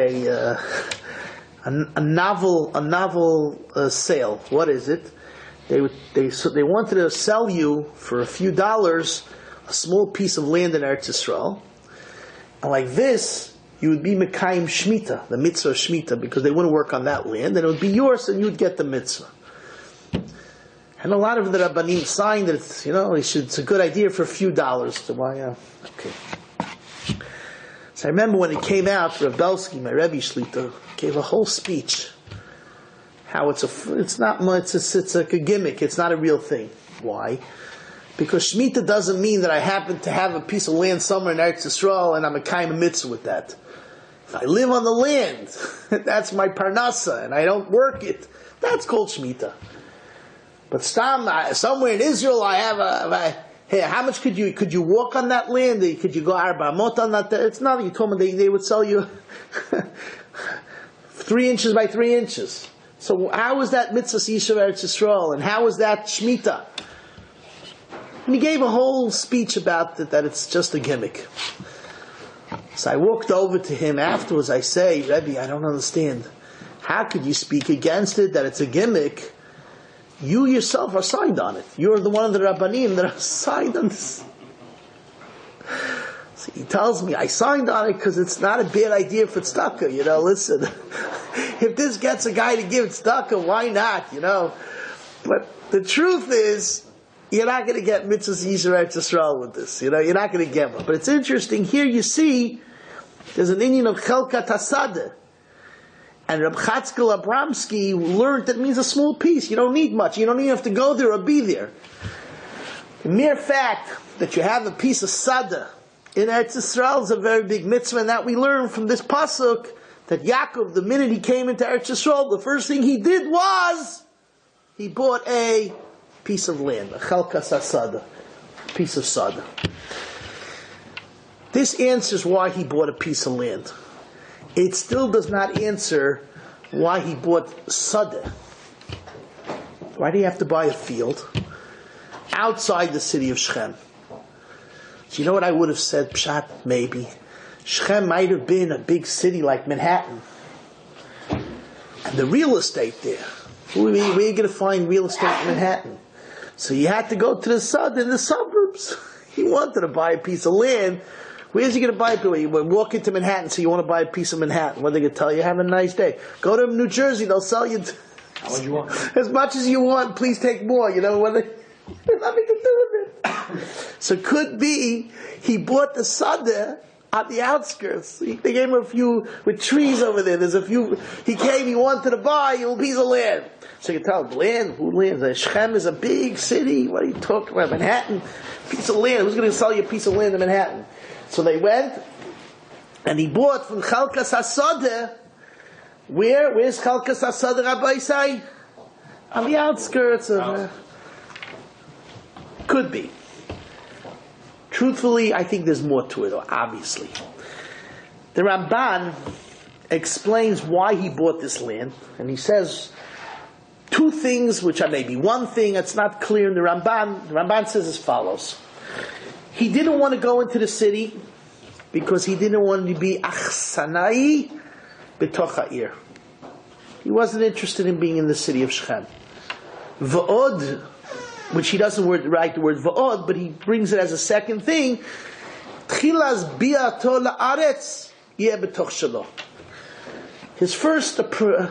a novel sale. What is it? They wanted to sell you for a few dollars a small piece of land in Eretz Yisrael, and like this, you would be Mekayim Shemitah, the mitzvah of Shemitah, because they wouldn't work on that land, and it would be yours, and you'd get the mitzvah. And a lot of the Rabbanim signed that it's a good idea for a few dollars to buy. Okay. So I remember when it came out, Rav Belsky, my Rebbe Shlita, gave a whole speech. How it's not much, it's like a gimmick, it's not a real thing. Why? Because Shemitah doesn't mean that I happen to have a piece of land somewhere in Eretz Yisrael and I'm a kaim mitzvah with that. If I live on the land, that's my parnasa, and I don't work it, that's called Shemitah. But somewhere in Israel I have hey, how much could you walk on that land? Could you go Arba Amot on that? It's nothing. You told me they would sell you 3 inches by 3 inches. So how is that mitzvah Yishuv Eretz Yisrael? And how is that Shemitah? And he gave a whole speech about that it's just a gimmick. So I walked over to him afterwards. I say, Rebbe, I don't understand. How could you speak against it, that it's a gimmick? You yourself are signed on it. You're the one of the Rabbanim that are signed on this. So he tells me, I signed on it because it's not a bad idea for tzedakah. Listen, if this gets a guy to give tzedakah, why not? But the truth is, you're not going to get mitzvahs Yisrael Yisrael with this. You're not going to get one. But it's interesting. Here you see, there's an Indian of Chelkat HaSadeh. And Reb Chatzkel Abramsky learned that it means a small piece. You don't need much. You don't even have to go there or be there. The mere fact that you have a piece of Sada in Eretz Yisrael is a very big mitzvah, and that we learn from this pasuk that Yaakov, the minute he came into Eretz Yisrael, the first thing he did was he bought a piece of land, a Chelkas HaSada, a piece of Sada. This answers why he bought a piece of land. It still does not answer why he bought Sadeh. Why do you have to buy a field outside the city of Shechem? So you know what I would have said, Pshat, maybe? Shechem might have been a big city like Manhattan. And the real estate there, where are you going to find real estate in Manhattan? So you had to go to the Sadeh in the suburbs. He wanted to buy a piece of land. Where's he going to buy it? You walk into Manhattan, so you want to buy a piece of Manhattan. What are they going to tell you? Have a nice day. Go to New Jersey, they'll sell you as much as you want. Please take more. There's nothing to do with it. So it could be he bought the Sadeh on the outskirts. They gave him a few with trees over there. There's a few. He came. He wanted to buy a piece of land. So you can tell land. Who lands? Shechem is a big city. What are you talking about? Manhattan, piece of land. Who's going to sell you a piece of land in Manhattan? So they went, and he bought from Chelkas HaSadeh. Where's Chelkas HaSadeh, Rabbi say? On the outskirts of... could be. Truthfully, I think there's more to it, obviously. The Ramban explains why he bought this land, and he says 2 things, which are maybe one thing, it's not clear in the Ramban. The Ramban says as follows. He didn't want to go into the city because he didn't want to be achsanai b'toch ha'ir. He wasn't interested in being in the city of Shechem. Va'od, which he doesn't write the word va'od, but he brings it as a second thing. Tchilas bi'ato la'aretz yeh b'toch shelo. His first, I'm going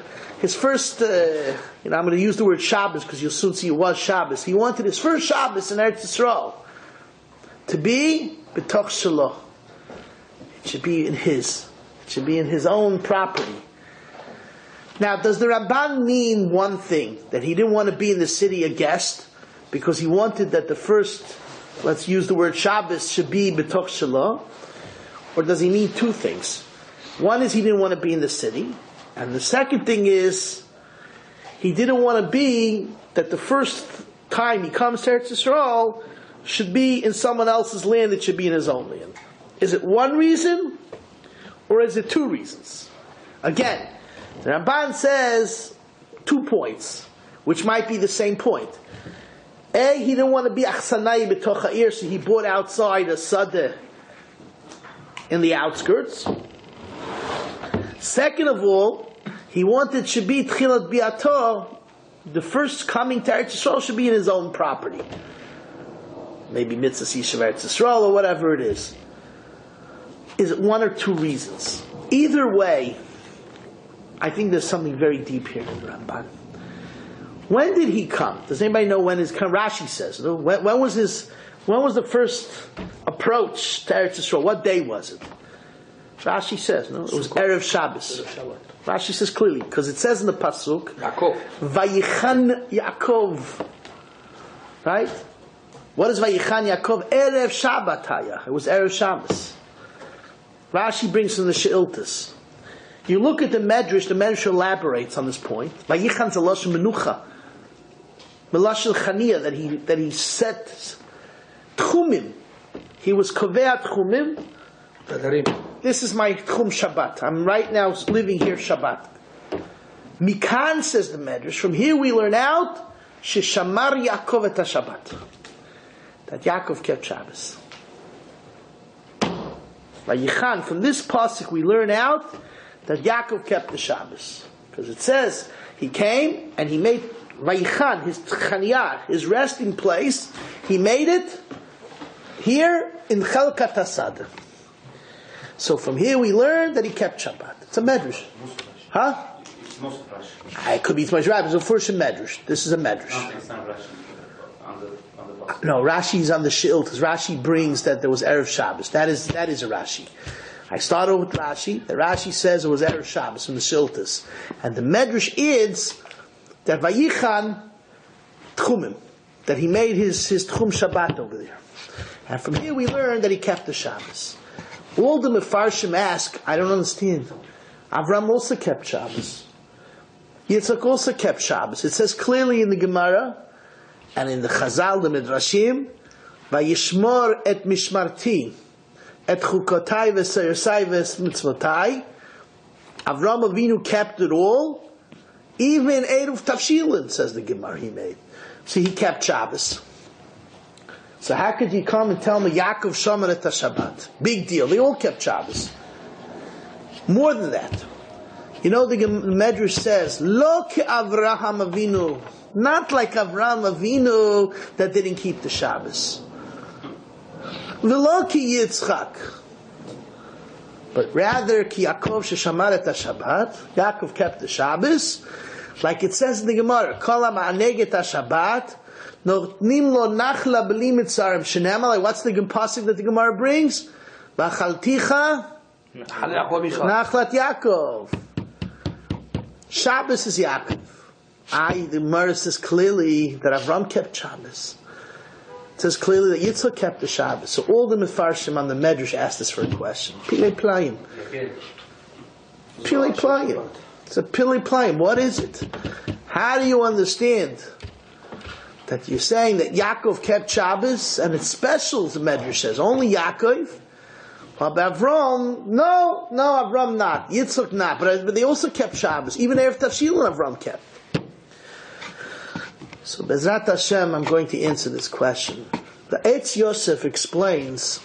to use the word Shabbos because you'll soon see it was Shabbos. He wanted his first Shabbos in Eretz Yisrael to be b'toch shelo. It should be in his. It should be in his own property. Now, does the Ramban mean one thing? That he didn't want to be in the city a guest because he wanted that the first, let's use the word Shabbos, should be b'toch shelo? Or does he mean two things? One is he didn't want to be in the city. And the second thing is he didn't want to be that the first time he comes to Eretz Yisrael should be in someone else's land, it should be in his own land. Is it one reason? Or is it two reasons? Again, the Ramban says 2 points, which might be the same point. A, he didn't want to be achsanai b'toch ha'ir, so he bought outside a sadeh in the outskirts. Second of all, he wanted should be tchilat bi'ato, the first coming to Eretz Yisrael should be in his own property. Maybe mitzvah yishav Eretz Yisrael or whatever it is. Is it one or two reasons? Either way, I think there's something very deep here in the Ramban. When did he come? Does anybody know when his come? Rashi says. When was the first approach to Eretz Yisrael? What day was it? Rashi says, no? It was Erev Shabbos. Rashi says clearly, because it says in the Pasuk, Yaakov. Vayichan Yaakov. Right? What is Vayichan Yaakov? Erev Shabbat haya. It was Erev Shabbos. Rashi brings from the She'iltas. You look at the Medrash elaborates on this point. Vayichan's a lashon menucha, melashon chaniya, that he set tchumim. He was kovea tchumim. This is my tchum Shabbat. I'm right now living here Shabbat. Mikan, says the Medrash, from here we learn out sheshamar Yaakov et Shabbat, that Yaakov kept Shabbos. Vayichan, from this pasuk we learn out that Yaakov kept the Shabbos. Because it says, he came and he made Vayichan, his Tchaniyah, his resting place, he made it here in Chelkat HaSadeh. So from here we learn that he kept Shabbat. It's a Medrash. Huh? It could be it's Medrash. It's a first Medrash. This is a Medrash. No, Rashi is on the She'iltas. Rashi brings that there was Erev Shabbos. That is a Rashi. I started with Rashi. The Rashi says it was Erev Shabbos from the She'iltas. And the Medrash is that Vayichan Tchumim, that he made his Tchum Shabbat over there. And from here we learn that he kept the Shabbos. All the Mefarshim ask, I don't understand. Avram also kept Shabbos. Yitzchak also kept Shabbos. It says clearly in the Gemara, and in the Chazal, the Midrashim, Vayishmor et mishmarti, et chukotai v'seyersai v'mitzvotai. Avram Avinu kept it all, even Eruv Tavshilin, says the Gemara he made. So he kept Shabbos. So how could you come and tell me Yaakov Shomer et Shabbat? Big deal. They all kept Shabbos. More than that. You know, the Medrash says, Lo ki Avraham Avinu. Not like Avraham Avinu that didn't keep the Shabbos. V'lo ki Yitzchak. But rather, ki Yaakov sheshamar et Shabbat. Yaakov kept the Shabbos. Like it says in the Gemara, Kol ha'ma'aneg et Shabbat. Notnim lo nachla b'li mitzarim. Shenemal, what's the pasuk that the Gemara brings? V'achalticha nachlat Yaakov. Shabbos is Yaakov. The Gemara says clearly that Avram kept Shabbos. It says clearly that Yitzchak kept the Shabbos. So all the Mefarshim on the Medrash asked us for a question. Pilei Playim. Pilei Playim. It's a Pilei Playim. What is it? How do you understand that you're saying that Yaakov kept Shabbos and it's special, the Medrash says, only Yaakov? But Avram, no, Avram not. Yitzchak not. But they also kept Shabbos. Even Erev Tavshilin Avram kept. So Bezrat Hashem, I'm going to answer this question. The Eitz Yosef explains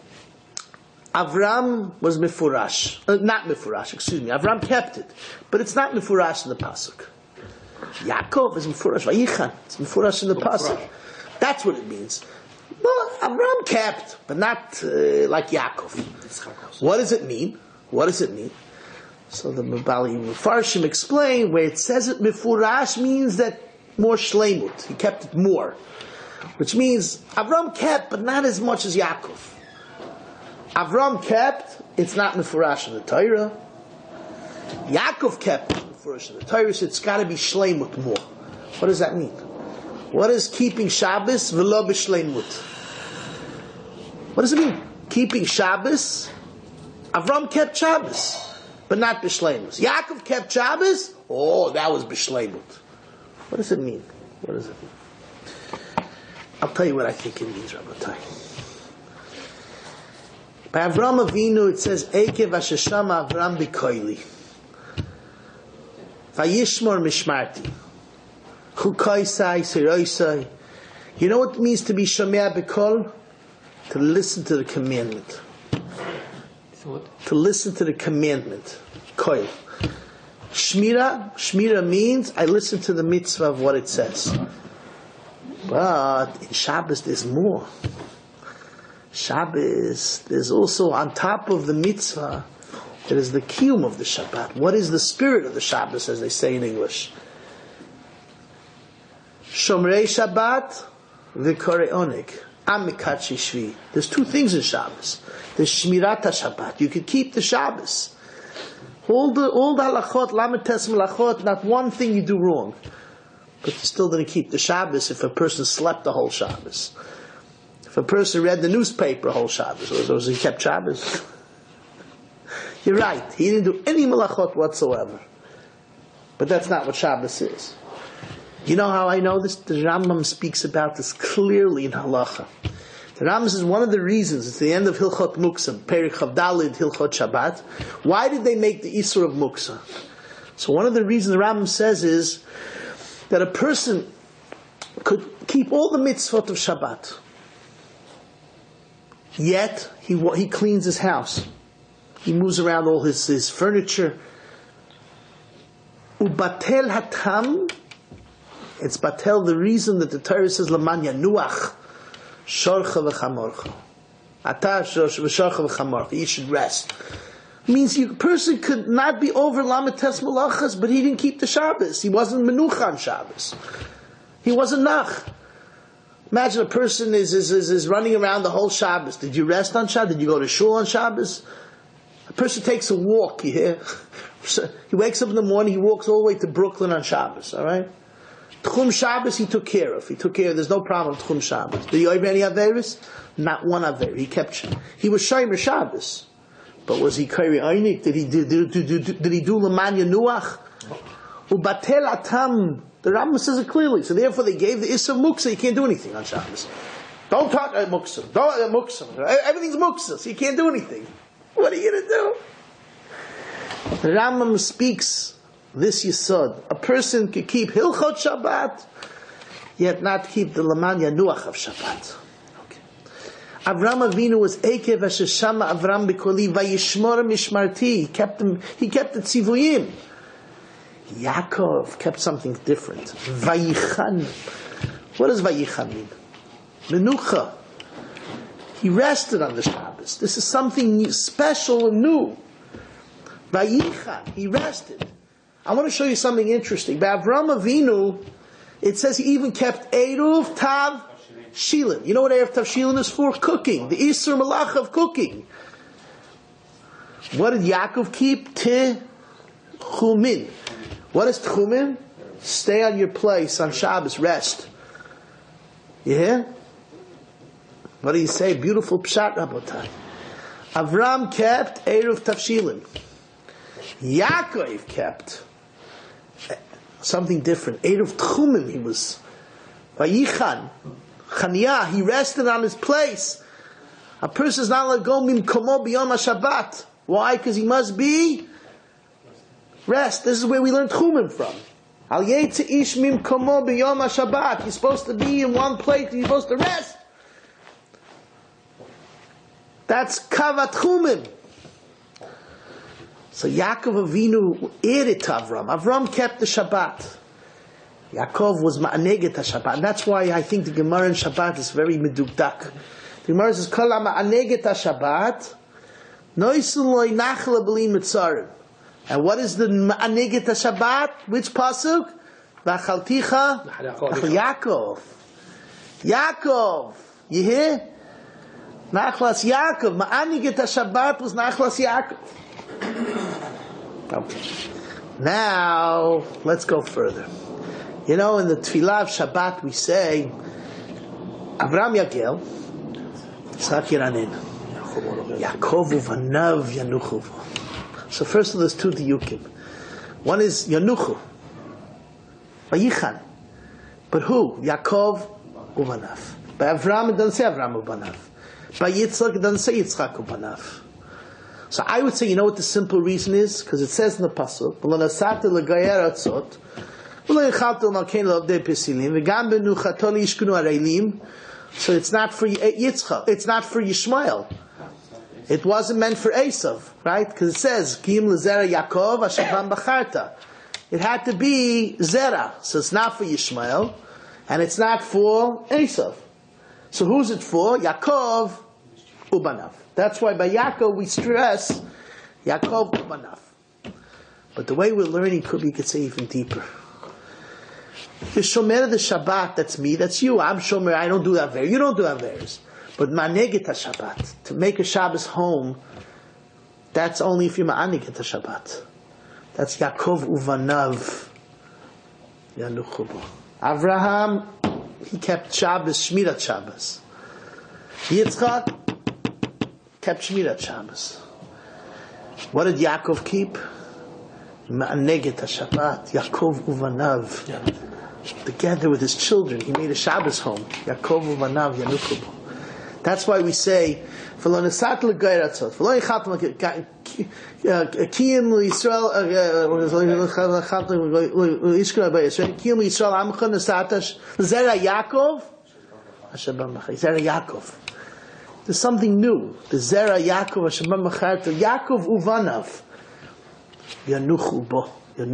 Avram was Mefurash. Not Mefurash, excuse me. Avram kept it. But it's not Mefurash in the Pasuk. Yaakov is Mefurash. Vayichan. It's Mefurash in the Pasuk. That's what it means. Well, Avram kept, but not like Yaakov. What does it mean? What does it mean? So the Mefarshim explain where it says it Mefurash means that more shleimut. He kept it more. Which means Avram kept, but not as much as Yaakov. Avram kept, it's not Mefurash in the Torah. Yaakov kept Mefurash in the Torah, so it's got to be Shleimut more. What does that mean? What is keeping Shabbos v'lo b'shleimut? What does it mean? Keeping Shabbos? Avram kept Shabbos, but not b'shleimut. Yaakov kept Shabbos? Oh, that was b'shleimut. What does it mean? What does it mean? I'll tell you what I think it means, Rabbatai. By Avram Avinu, it says, Ekev Asheshama Avram B'koili. Vayishmor Mishmarti. Chukaisai, Siroisai. You know what it means to be Shomea B'kol? To listen to the commandment. To listen to the commandment. Koil. Shmira means I listen to the mitzvah of what it says. But in Shabbos there's more. Shabbos, there's also on top of the mitzvah, there is the kiyum of the Shabbat. What is the spirit of the Shabbos, as they say in English? Shomrei Shabbat v'korei onik. Amikatshi shvi. There's two things in Shabbos. There's Shmirat HaShabbat. You can keep the Shabbos. All the halachot, lametes melachot, not one thing you do wrong. But you still didn't keep the Shabbos if a person slept the whole Shabbos. If a person read the newspaper the whole Shabbos, or he kept Shabbos. You're right, he didn't do any melachot whatsoever. But that's not what Shabbos is. You know how I know this? The Rambam speaks about this clearly in Halacha. The Rambam says one of the reasons, it's the end of Hilchot Muksa, Perek Chavdalid, Hilchot Shabbat. Why did they make the Isur of Muksa? So one of the reasons the Rambam says is that a person could keep all the mitzvot of Shabbat, yet he cleans his house. He moves around all his furniture. Ubatel hatam, it's batel the reason that the Torah says Laman yanuach shorcha v'chamorcha. Atah shorcha v'chamorcha. You should rest. Means a person could not be over lametes malachas, but he didn't keep the Shabbos. He wasn't menucha on Shabbos. He wasn't nach. Imagine a person is running around the whole Shabbos. Did you rest on Shabbos? Did you go to shul on Shabbos? A person takes a walk, you hear? He wakes up in the morning, he walks all the way to Brooklyn on Shabbos, alright? Tchum Shabbos he took care of. There's no problem with Tchum Shabbos. Did he have any Averis? Not one Aver. He was Shomer Shabbos. But was he Kairi Einik? Did he do Leman Yanuach? Ubatel Atam. The Rambam says it clearly. So therefore they gave the Issa Muksa. You can't do anything on Shabbos. Don't talk Muksa. Everything's Muksa, so you can't do anything. What are you going to do? The Rambam speaks this Yisod. A person can keep Hilchot Shabbat, yet not keep the Laman Yanuach of Shabbat. Okay. Avram Avinu was Ekev Asheshama Avram B'koli Vayishmor Mishmarti. He kept the Tzivuyim. Yaakov kept something different. Vayichan. What does Vayichan mean? Menucha. He rested on the Shabbos. This is something new, special and new. Vayichan. He rested. I want to show you something interesting. By Avram Avinu, it says he even kept Eruv Tav Shilin. You know what Eruv Tav Shilin is for? Cooking. The Isur Malach of cooking. What did Yaakov keep? Techumin. What is Techumin? Stay on your place on Shabbos. Rest. You hear? What do you say? Beautiful pshat, Rabotai. Avram kept Eruv Tavshilin. Yaakov kept something different. Eruv Tchumim. He was Vayichan. Chaniyah. He rested on his place. A person is not allowed to go mimkomo b'yom HaShabbat. Why? Because he must be rest. This is where we learn Tchumim from. Al yetze ish mimkomo b'yom HaShabbat. You're supposed to be in one place. You're supposed to rest. That's kavat Tchumim. So Yaakov Avinu added to Avram. Avram kept the Shabbat. Yaakov was ma'aneget Shabbat. And that's why I think the Gemara in Shabbat is very medukdak. The Gemara says, Kol ha'ma'aneget Shabbat, noisun lo nachla b'li mitzarim. And what is the ma'aneget Shabbat? Which pasuk? V'achalticha Yaakov. Yaakov. You hear? Nachlas Yaakov. Ma'anigit HaShabbat was Nachlas Yaakov. Okay. Now, let's go further. You know, in the Tfilah of Shabbat, we say, Avram Yagel, Yitzchak Yiranin, Yaakov uvanav Yanuchu. So first of all, there's two diyukim. One is Yanuchu, Vayichan. But who? Yaakov uvanav. By Avram, it doesn't say Avram uvanav. By Yitzchak, it doesn't say Yitzchak uvanav. So I would say, you know what the simple reason is? Because it says in the pasuk, so it's not for Yitzchak, it's not for Yishmael. It wasn't meant for Esav, right? Because it says, Kim l'zera Yaakov ashavam bacharta. It had to be Zera, so it's not for Yishmael, and it's not for Esav. So who's it for? Yaakov ubanav. That's why by Yaakov we stress Yaakov ubanav. But the way we're learning we could say even deeper. The Shomer of the Shabbat, that's me, that's you. I'm Shomer, I don't do Aver. You don't do Averes. But Ma'anegit HaShabbat, to make a Shabbos home, that's only if you're Ma'anegit HaShabbat. That's Yaakov uvanav Yanuchu bo. Avraham, he kept Shabbos, Shmirat Shabbos. Yitzchak kept Shmirat Shabbos. What did Yaakov keep? Ma'anegit HaShabbat, Yaakov uvanav. Together with his children, he made a Shabbos home. Yaakov uvanav Yanuchu bo. That's why we say, "V'lo nesat l'gayr atzot, v'lo yichat kiyim l'Yisrael kiyim l'Yisrael amcha nesatash zera Yaakov zera Yaakov." There's something new. The zera Yaakov Hashem Macharta Yaakov uvanav Yanuchu bo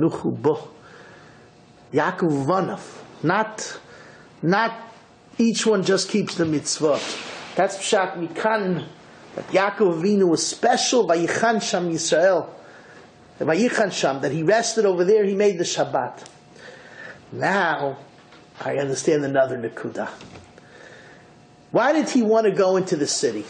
Yaakov uvanav. Not each one just keeps the mitzvah. That's Pshat Mikan, that Yaakov Avinu was special, Vayichan Sham Yisrael. Vayichan Sham, that he rested over there, he made the Shabbat. Now, I understand another Nakuda. Why did he want to go into the city?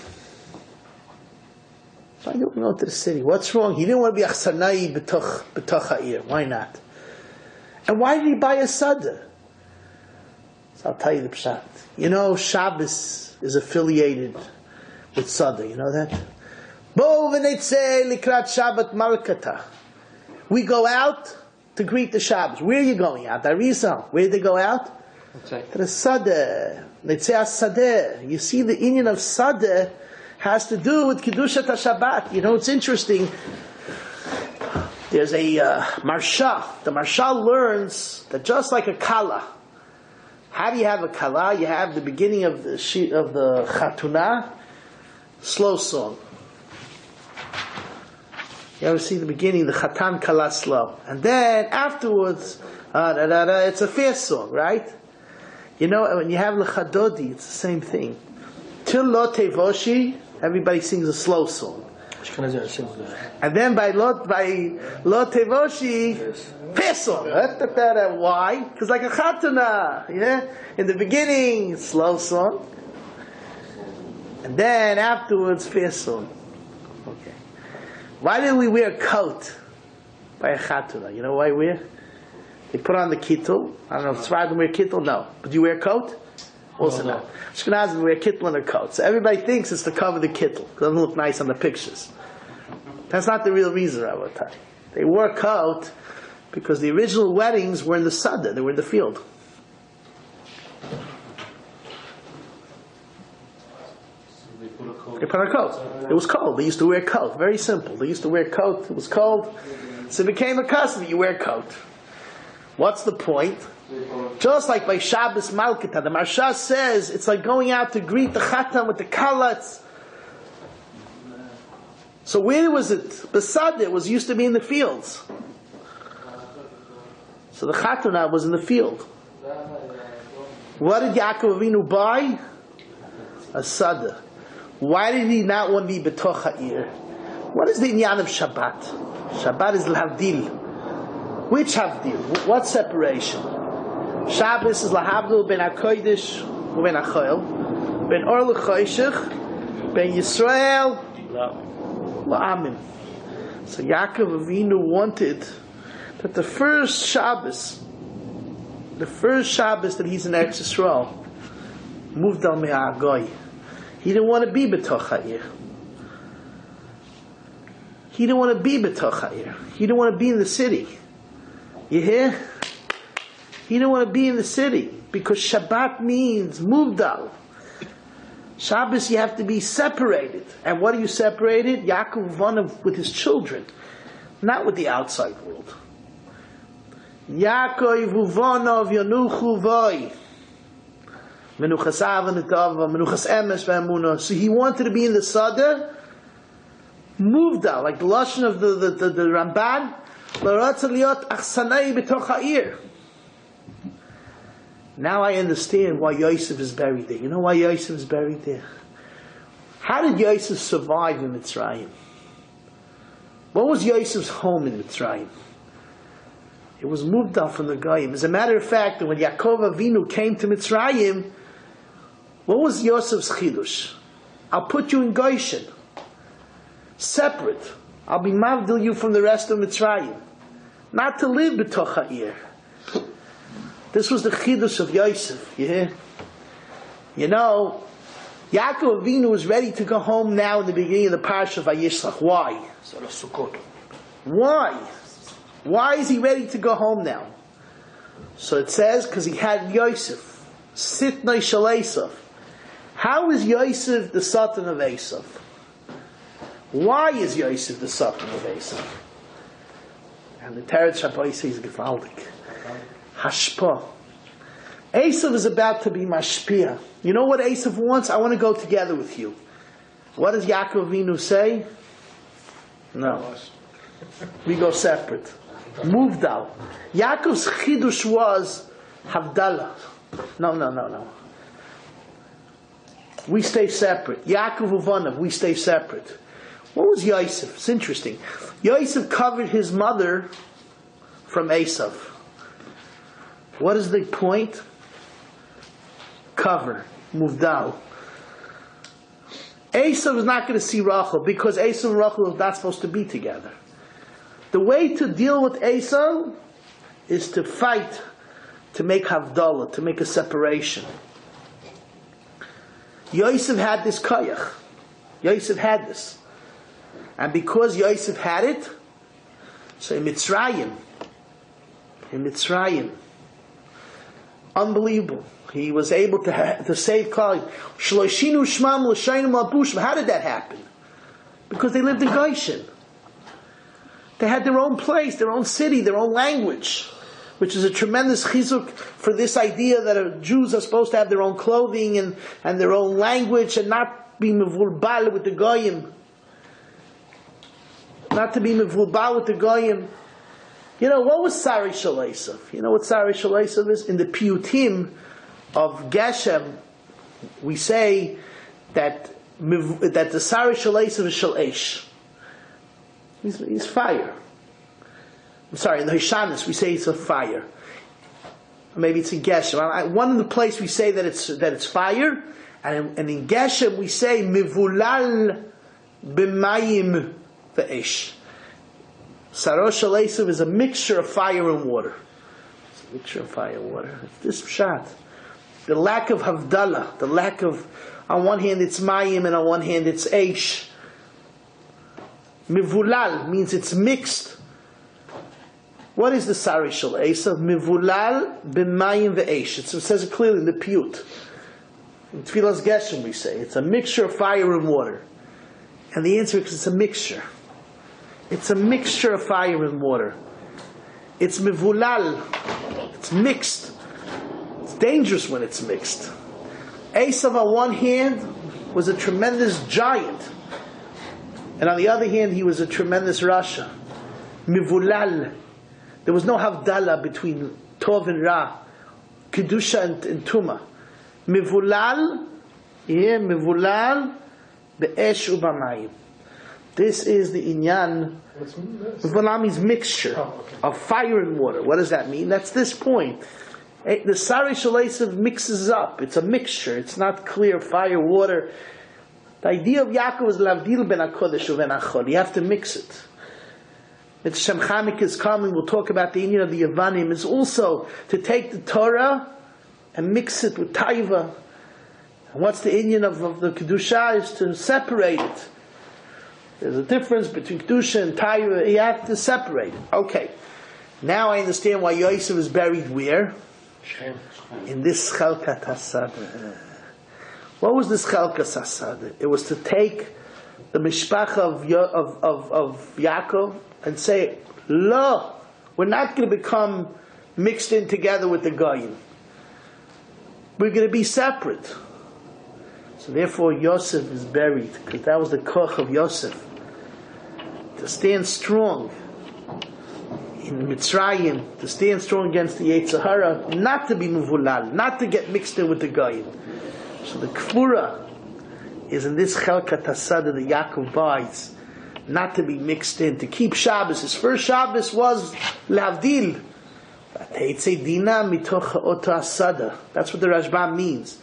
Why did he go into the city? What's wrong? He didn't want to be Achsanai B'toch Ha'ir. Why not? And why did he buy a Sadeh? So I'll tell you the Pshat. You know, Shabbos is affiliated with Sadeh. You know that? Bo v'neitzeh likrat Shabbat malkata. We go out to greet the Shabbos. Where are you going out? Arizal. Where did they go out? To the Sadeh. Neitzeh Sadeh. You see, the union of Sadeh has to do with Kiddushat HaShabbat. You know, it's interesting. There's a Marsha. The Marsha learns that just like a Kala, how do you have a Kala? You have the beginning of the Chatuna, slow song. You ever see the beginning, the Chatan Kala slow. And then afterwards, it's a fast song, right? You know, when you have L'chadodi, it's the same thing. Till Lo Tevoshi, everybody sings a slow song. And then by Lo Tevoshi, fast song. Why? Because like a Chatuna, yeah? In the beginning, slow song. And then afterwards, fast song. Okay. Why did we wear a coat by a Chatuna? You know why we wear? They put on the kittel. I don't know if Sfardim wear kittel. No. But you wear a coat? Also no. Ashkenazim wear kittel and a coat. So everybody thinks it's to cover the kittel. It doesn't look nice on the pictures. That's not the real reason, Rabotai. They wore a coat because the original weddings were in the Sadeh. They were in the field. They put on a coat. It was cold. They used to wear a coat. Very simple. They used to wear a coat. It was cold. So it became a custom. You wear a coat. What's the point? Just like by Shabbos Malkata, the Marsha says it's like going out to greet the Chatan with the Kalatz. So where was it? Besad it was used to be in the fields. So the Chatanah was in the field. What did Yaakov Avinu buy? A Sadeh. Why did he not want to be B'toch Ha'ir? What is the inyan of Shabbat? Shabbat is L'havdil. Which Havdil? What separation? Shabbos is L'havdil ben HaKodesh uven Achayil, ben Or l'Choshech, ben Yisrael la'amim. So Yaakov Avinu wanted that the first Shabbos that he's in Eretz Yisrael, moved al me'agoy. He didn't want to be b'toch ha'ir. He didn't want to be b'toch ha'ir. He didn't want to be in the city. You hear? He didn't want to be in the city because Shabbat means muvdal. Shabbos you have to be separated. And what are you separated? Yaakov Avinu with his children, not with the outside world. Yaakov Uvanov Yanuchu Voi. Menuchas Avanatava, Menuchas Emes V'Amunah. So he wanted to be in the Sada, Muvdal, like the Lashon of the Ramban, L'ratza liot achsanai b'toch ha'ir. Now I understand why Yosef is buried there. You know why Yosef is buried there? How did Yosef survive in Mitzrayim? What was Yosef's home in Mitzrayim? It was moved out from the Goyim. As a matter of fact, when Yaakov Avinu came to Mitzrayim, what was Yosef's chidush? I'll put you in Goshen, separate. I'll be mavdil you from the rest of Mitzrayim, not to live b'toch ha'ir. This was the chidush of Yosef. You hear? You know, Yaakov Avinu was ready to go home now in the beginning of the parsha of Vayishlach. Why? Why? Why is he ready to go home now? So it says, because he had Yosef. Sitnai shel Esav. How is Yosef the Satan of Esav? Why is Yosef the Satan of Esav? And the Teretz Shabbai says Gefaldik. Hashpa. Esav is about to be mashpia. You know what Esav wants? I want to go together with you. What does Yaakov Avinu say? No. We go separate. Moved out. Yaakov's chidush was Havdalah. No. We stay separate. Yaakov Uvanav, we stay separate. What was Yosef? It's interesting. Yosef covered his mother from Esav. What is the point? Cover. Muvdal. Esav is not going to see Rachel because Esav and Rachel are not supposed to be together. The way to deal with Esav is to fight, to make Havdalah, to make a separation. Yosef had this koyach. Yosef had this. And because Yosef had it, so in Mitzrayim, unbelievable. He was able to save Klal. Shloshinu shmam l'shaynu malbushim. How did that happen? Because they lived in Goshen. They had their own place, their own city, their own language, which is a tremendous chizuk for this idea that Jews are supposed to have their own clothing and their own language and not be mevulbal with the goyim. Not to be mevulbal with the goyim. You know, what was Sari Shel Esav? You know what Sari Shel Esav is? In the Piyutim of Geshem, we say that the Sari Shel Esav is Shel Eish. He's fire. I'm sorry, in the Hishanis we say it's a fire. Or maybe it's in Geshem. One of the places we say that it's fire, and in Geshem we say Mivulal b'mayim ve'esh. Saro Shel Esav is a mixture of fire and water. It's a mixture of fire and water. It's this pshat. The lack of Havdalah, the lack of, on one hand it's mayim and on one hand it's eish. Mivulal means it's mixed. What is the Sari Shel Esav? Mivulal b'mayim ve'esh. It says it clearly in the Piyut. In Tfilas Geshem we say it's a mixture of fire and water. And the answer is it's a mixture. It's a mixture of fire and water. It's mivulal. It's mixed. It's dangerous when it's mixed. Esav on one hand was a tremendous giant. And on the other hand, he was a tremendous Rasha. Mivulal. There was no Havdalah between Tov and Ra. Kedusha and Tuma. Mivulal. Mivulal. Be'esh u'bamayim. This is the inyan. Mivulal means mixture of fire and water. What does that mean? That's this point. The Sari Shalesav mixes up. It's a mixture. It's not clear, fire, water. The idea of Yaakov is Lavdil ben HaKodesh uven HaChol. You have to mix it. It's Shem Chanik is coming. We'll talk about the Indian of the Yavanim. It's also to take the Torah and mix it with Taiva. And what's the Indian of the Kedusha is to separate it. There's a difference between Kedusha and Taiva. You have to separate it. Okay. Now I understand why Yosef is buried where? In this Chelkat HaSada. What was this Chelkas HaSada? It was to take the Mishpacha of Yaakov and say, "Lo, we're not going to become mixed in together with the Goyim. We're going to be separate." So therefore Yosef is buried, because that was the koch of Yosef. To stand strong in Mitzrayim, to stand strong against the Yetzer Hara, not to be muvulal, not to get mixed in with the Goyim. So the Kfura is in this Chelkat HaSada that Yaakov buys, not to be mixed in, to keep Shabbos. His first Shabbos was Lavdil. That's what the Rashbam means.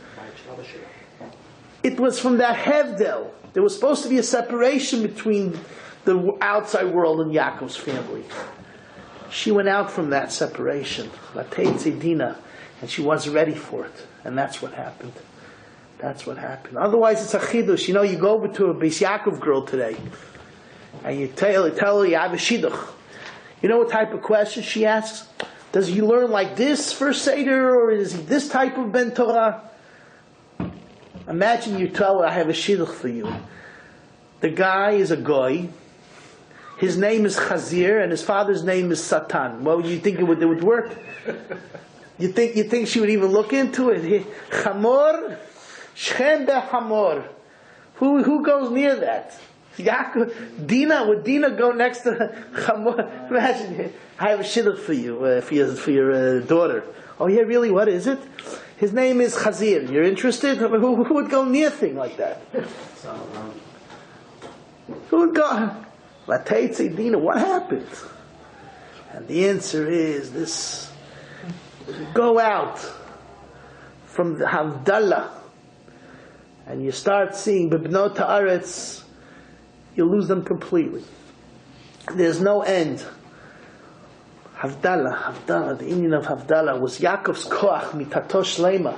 It was from that Hevdel. There was supposed to be a separation between the outside world and Yaakov's family. She went out from that separation, and she wasn't ready for it. And that's what happened. That's what happened. Otherwise, it's a chidush. You know, you go over to a Beis Yaakov girl today, and you tell her you have a shidduch. You know what type of question she asks? Does he learn like this first Seder, or is he this type of Ben Torah? Imagine you tell her, I have a shidduch for you. The guy is a goy. His name is Chazir, and his father's name is Satan. Well, you think it would work? You think she would even look into it? Chamor, Shchem beChamor. Who goes near that? Yaakov, Dina, would Dina go next to Chamor? Imagine, I have a shidduch for you, for your daughter. Oh yeah, really? What is it? His name is Chazir. You're interested? Who would go near a thing like that? Who would go? Dina, what happened? And the answer is this: go out from the Havdalah, and you start seeing Bibnot Haaretz, you lose them completely. There's no end. Havdalah, the Indian of Havdalah was Yaakov's koach mitatosh lema.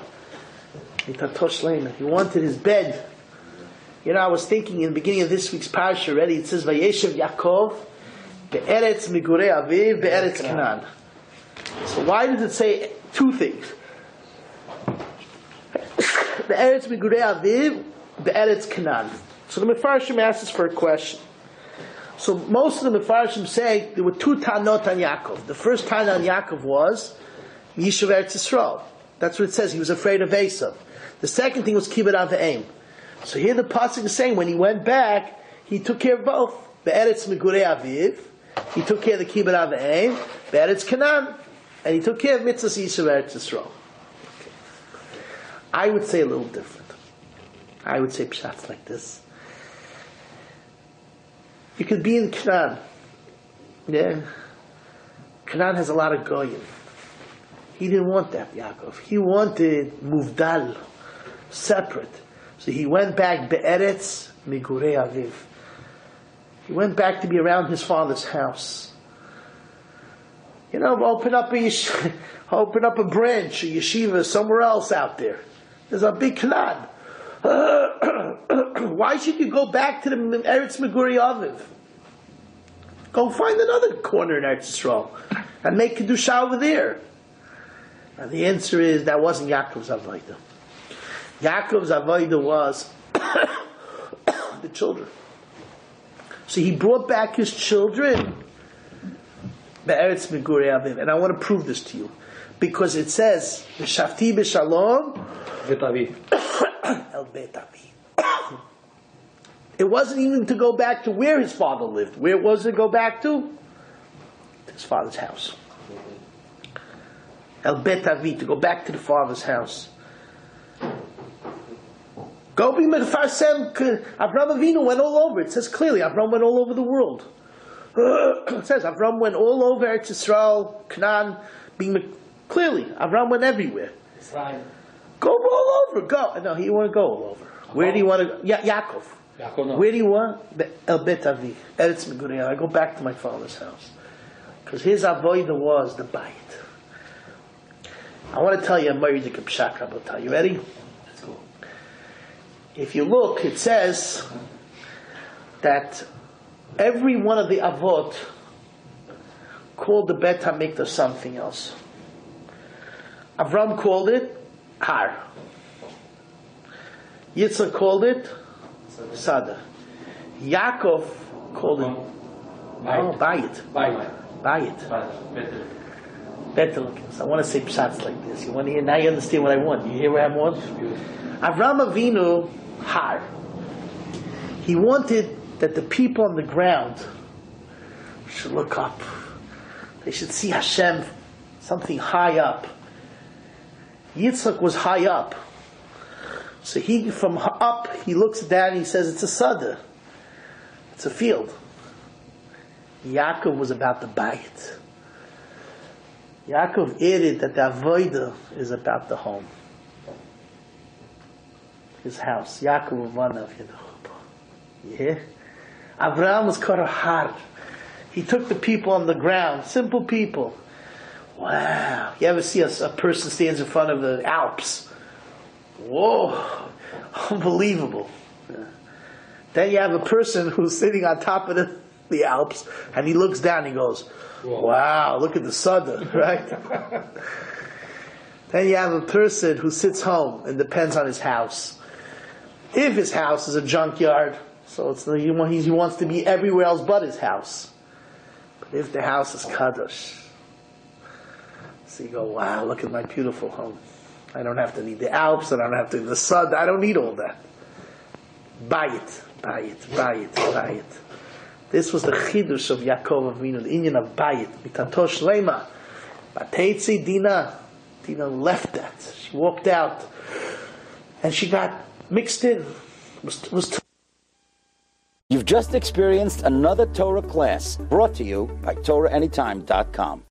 He wanted his bed. You know, I was thinking in the beginning of this week's parsha already, it says, Vayeshev Yaakov be'eretz migurei aviv be'eretz Canaan. So why does it say two things? Be'eretz migurei aviv be'eretz Canaan. So the Mefarshim asks for a question. So most of the Mefarshim say there were two Tanot on Yaakov. The first Tanah on Yaakov was Yishuv Eretz Yisrael. That's what it says. He was afraid of Esav. The second thing was Kibbud Av V'Eim. So here the pasuk is saying when he went back, he took care of both. Be'eretz Migurei Aviv, he took care of the Kibbud Av V'Eim. Be'eretz Canaan, and he took care of Mitzvahs Yishuv Eretz Yisrael. Okay. I would say a little different. I would say pshat's like this. You could be in Canaan. Yeah. Canaan has a lot of goyim. He didn't want that, Yaakov. He wanted muvdal, separate. So he went back be'eretz migurei aviv. He went back to be around his father's house. You know, open up a branch, a yeshiva somewhere else out there. There's a big Canaan. Why should you go back to the Eretz Migurei Aviv? Go find another corner in Eretz Yisrael and make Kedusha over there. And the answer is that wasn't Yaakov's Avodah. Yaakov's Avodah was the children. So he brought back his children Be'eretz Migurei Aviv. And I want to prove this to you. Because it says, V'shafti b'shalom El Bet Avi. It wasn't even to go back to where his father lived. Where was it go back to? To his father's house. El Bet Avi, to go back to the father's house. Go be Mefarsem. Avraham Avinu went all over. It says clearly, Avraham went all over the world. It says Avraham went all over Eretz Yisrael, Canaan, being Clearly, Avram went everywhere. Israel. Go all over. Go. No, he want to go all over. Where do you want to go? Yaakov. Where do you want? El Bet Avi. Eretz Migurei. I go back to my father's house. Because his avodah was the bayit. I want to tell you a Meridik Pshat, Rabotai. You ready? Let's go. If you look, it says that every one of the avot called the Bet HaMikdash something else. Avram called it Har. Yitzchak called it Sada. Yaakov called it Bayit. Bayit. Better. So I want to say psats like this. You want to hear? Now you understand what I want. You hear what I want? Avram Avinu Har. He wanted that the people on the ground should look up. They should see Hashem, something high up. Yitzchak was high up. So he, from up, he looks down and he says, it's a sada. It's a field. Yaakov was about the bayit. Yaakov added that the avodah is about the home. His house. Yaakov Avanav, Yeah? Abraham was called a har. He took the people on the ground, simple people. Wow. You ever see a person stands in front of the Alps? Whoa. Unbelievable. Yeah. Then you have a person who's sitting on top of the Alps, and he looks down and he goes, wow, look at the sun, right? Then you have a person who sits home and depends on his house. If his house is a junkyard, so he wants to be everywhere else but his house. But if the house is kadosh, so you go, wow, look at my beautiful home. I don't have to need the Alps, I don't have to need the sun, I don't need all that. Bayit. This was the chidush of Yaakov Avinu, the Inyan of Bayit, mitatosh lema. Bateitzi Dina left that. She walked out, and she got mixed in. You've just experienced another Torah class brought to you by TorahAnytime.com.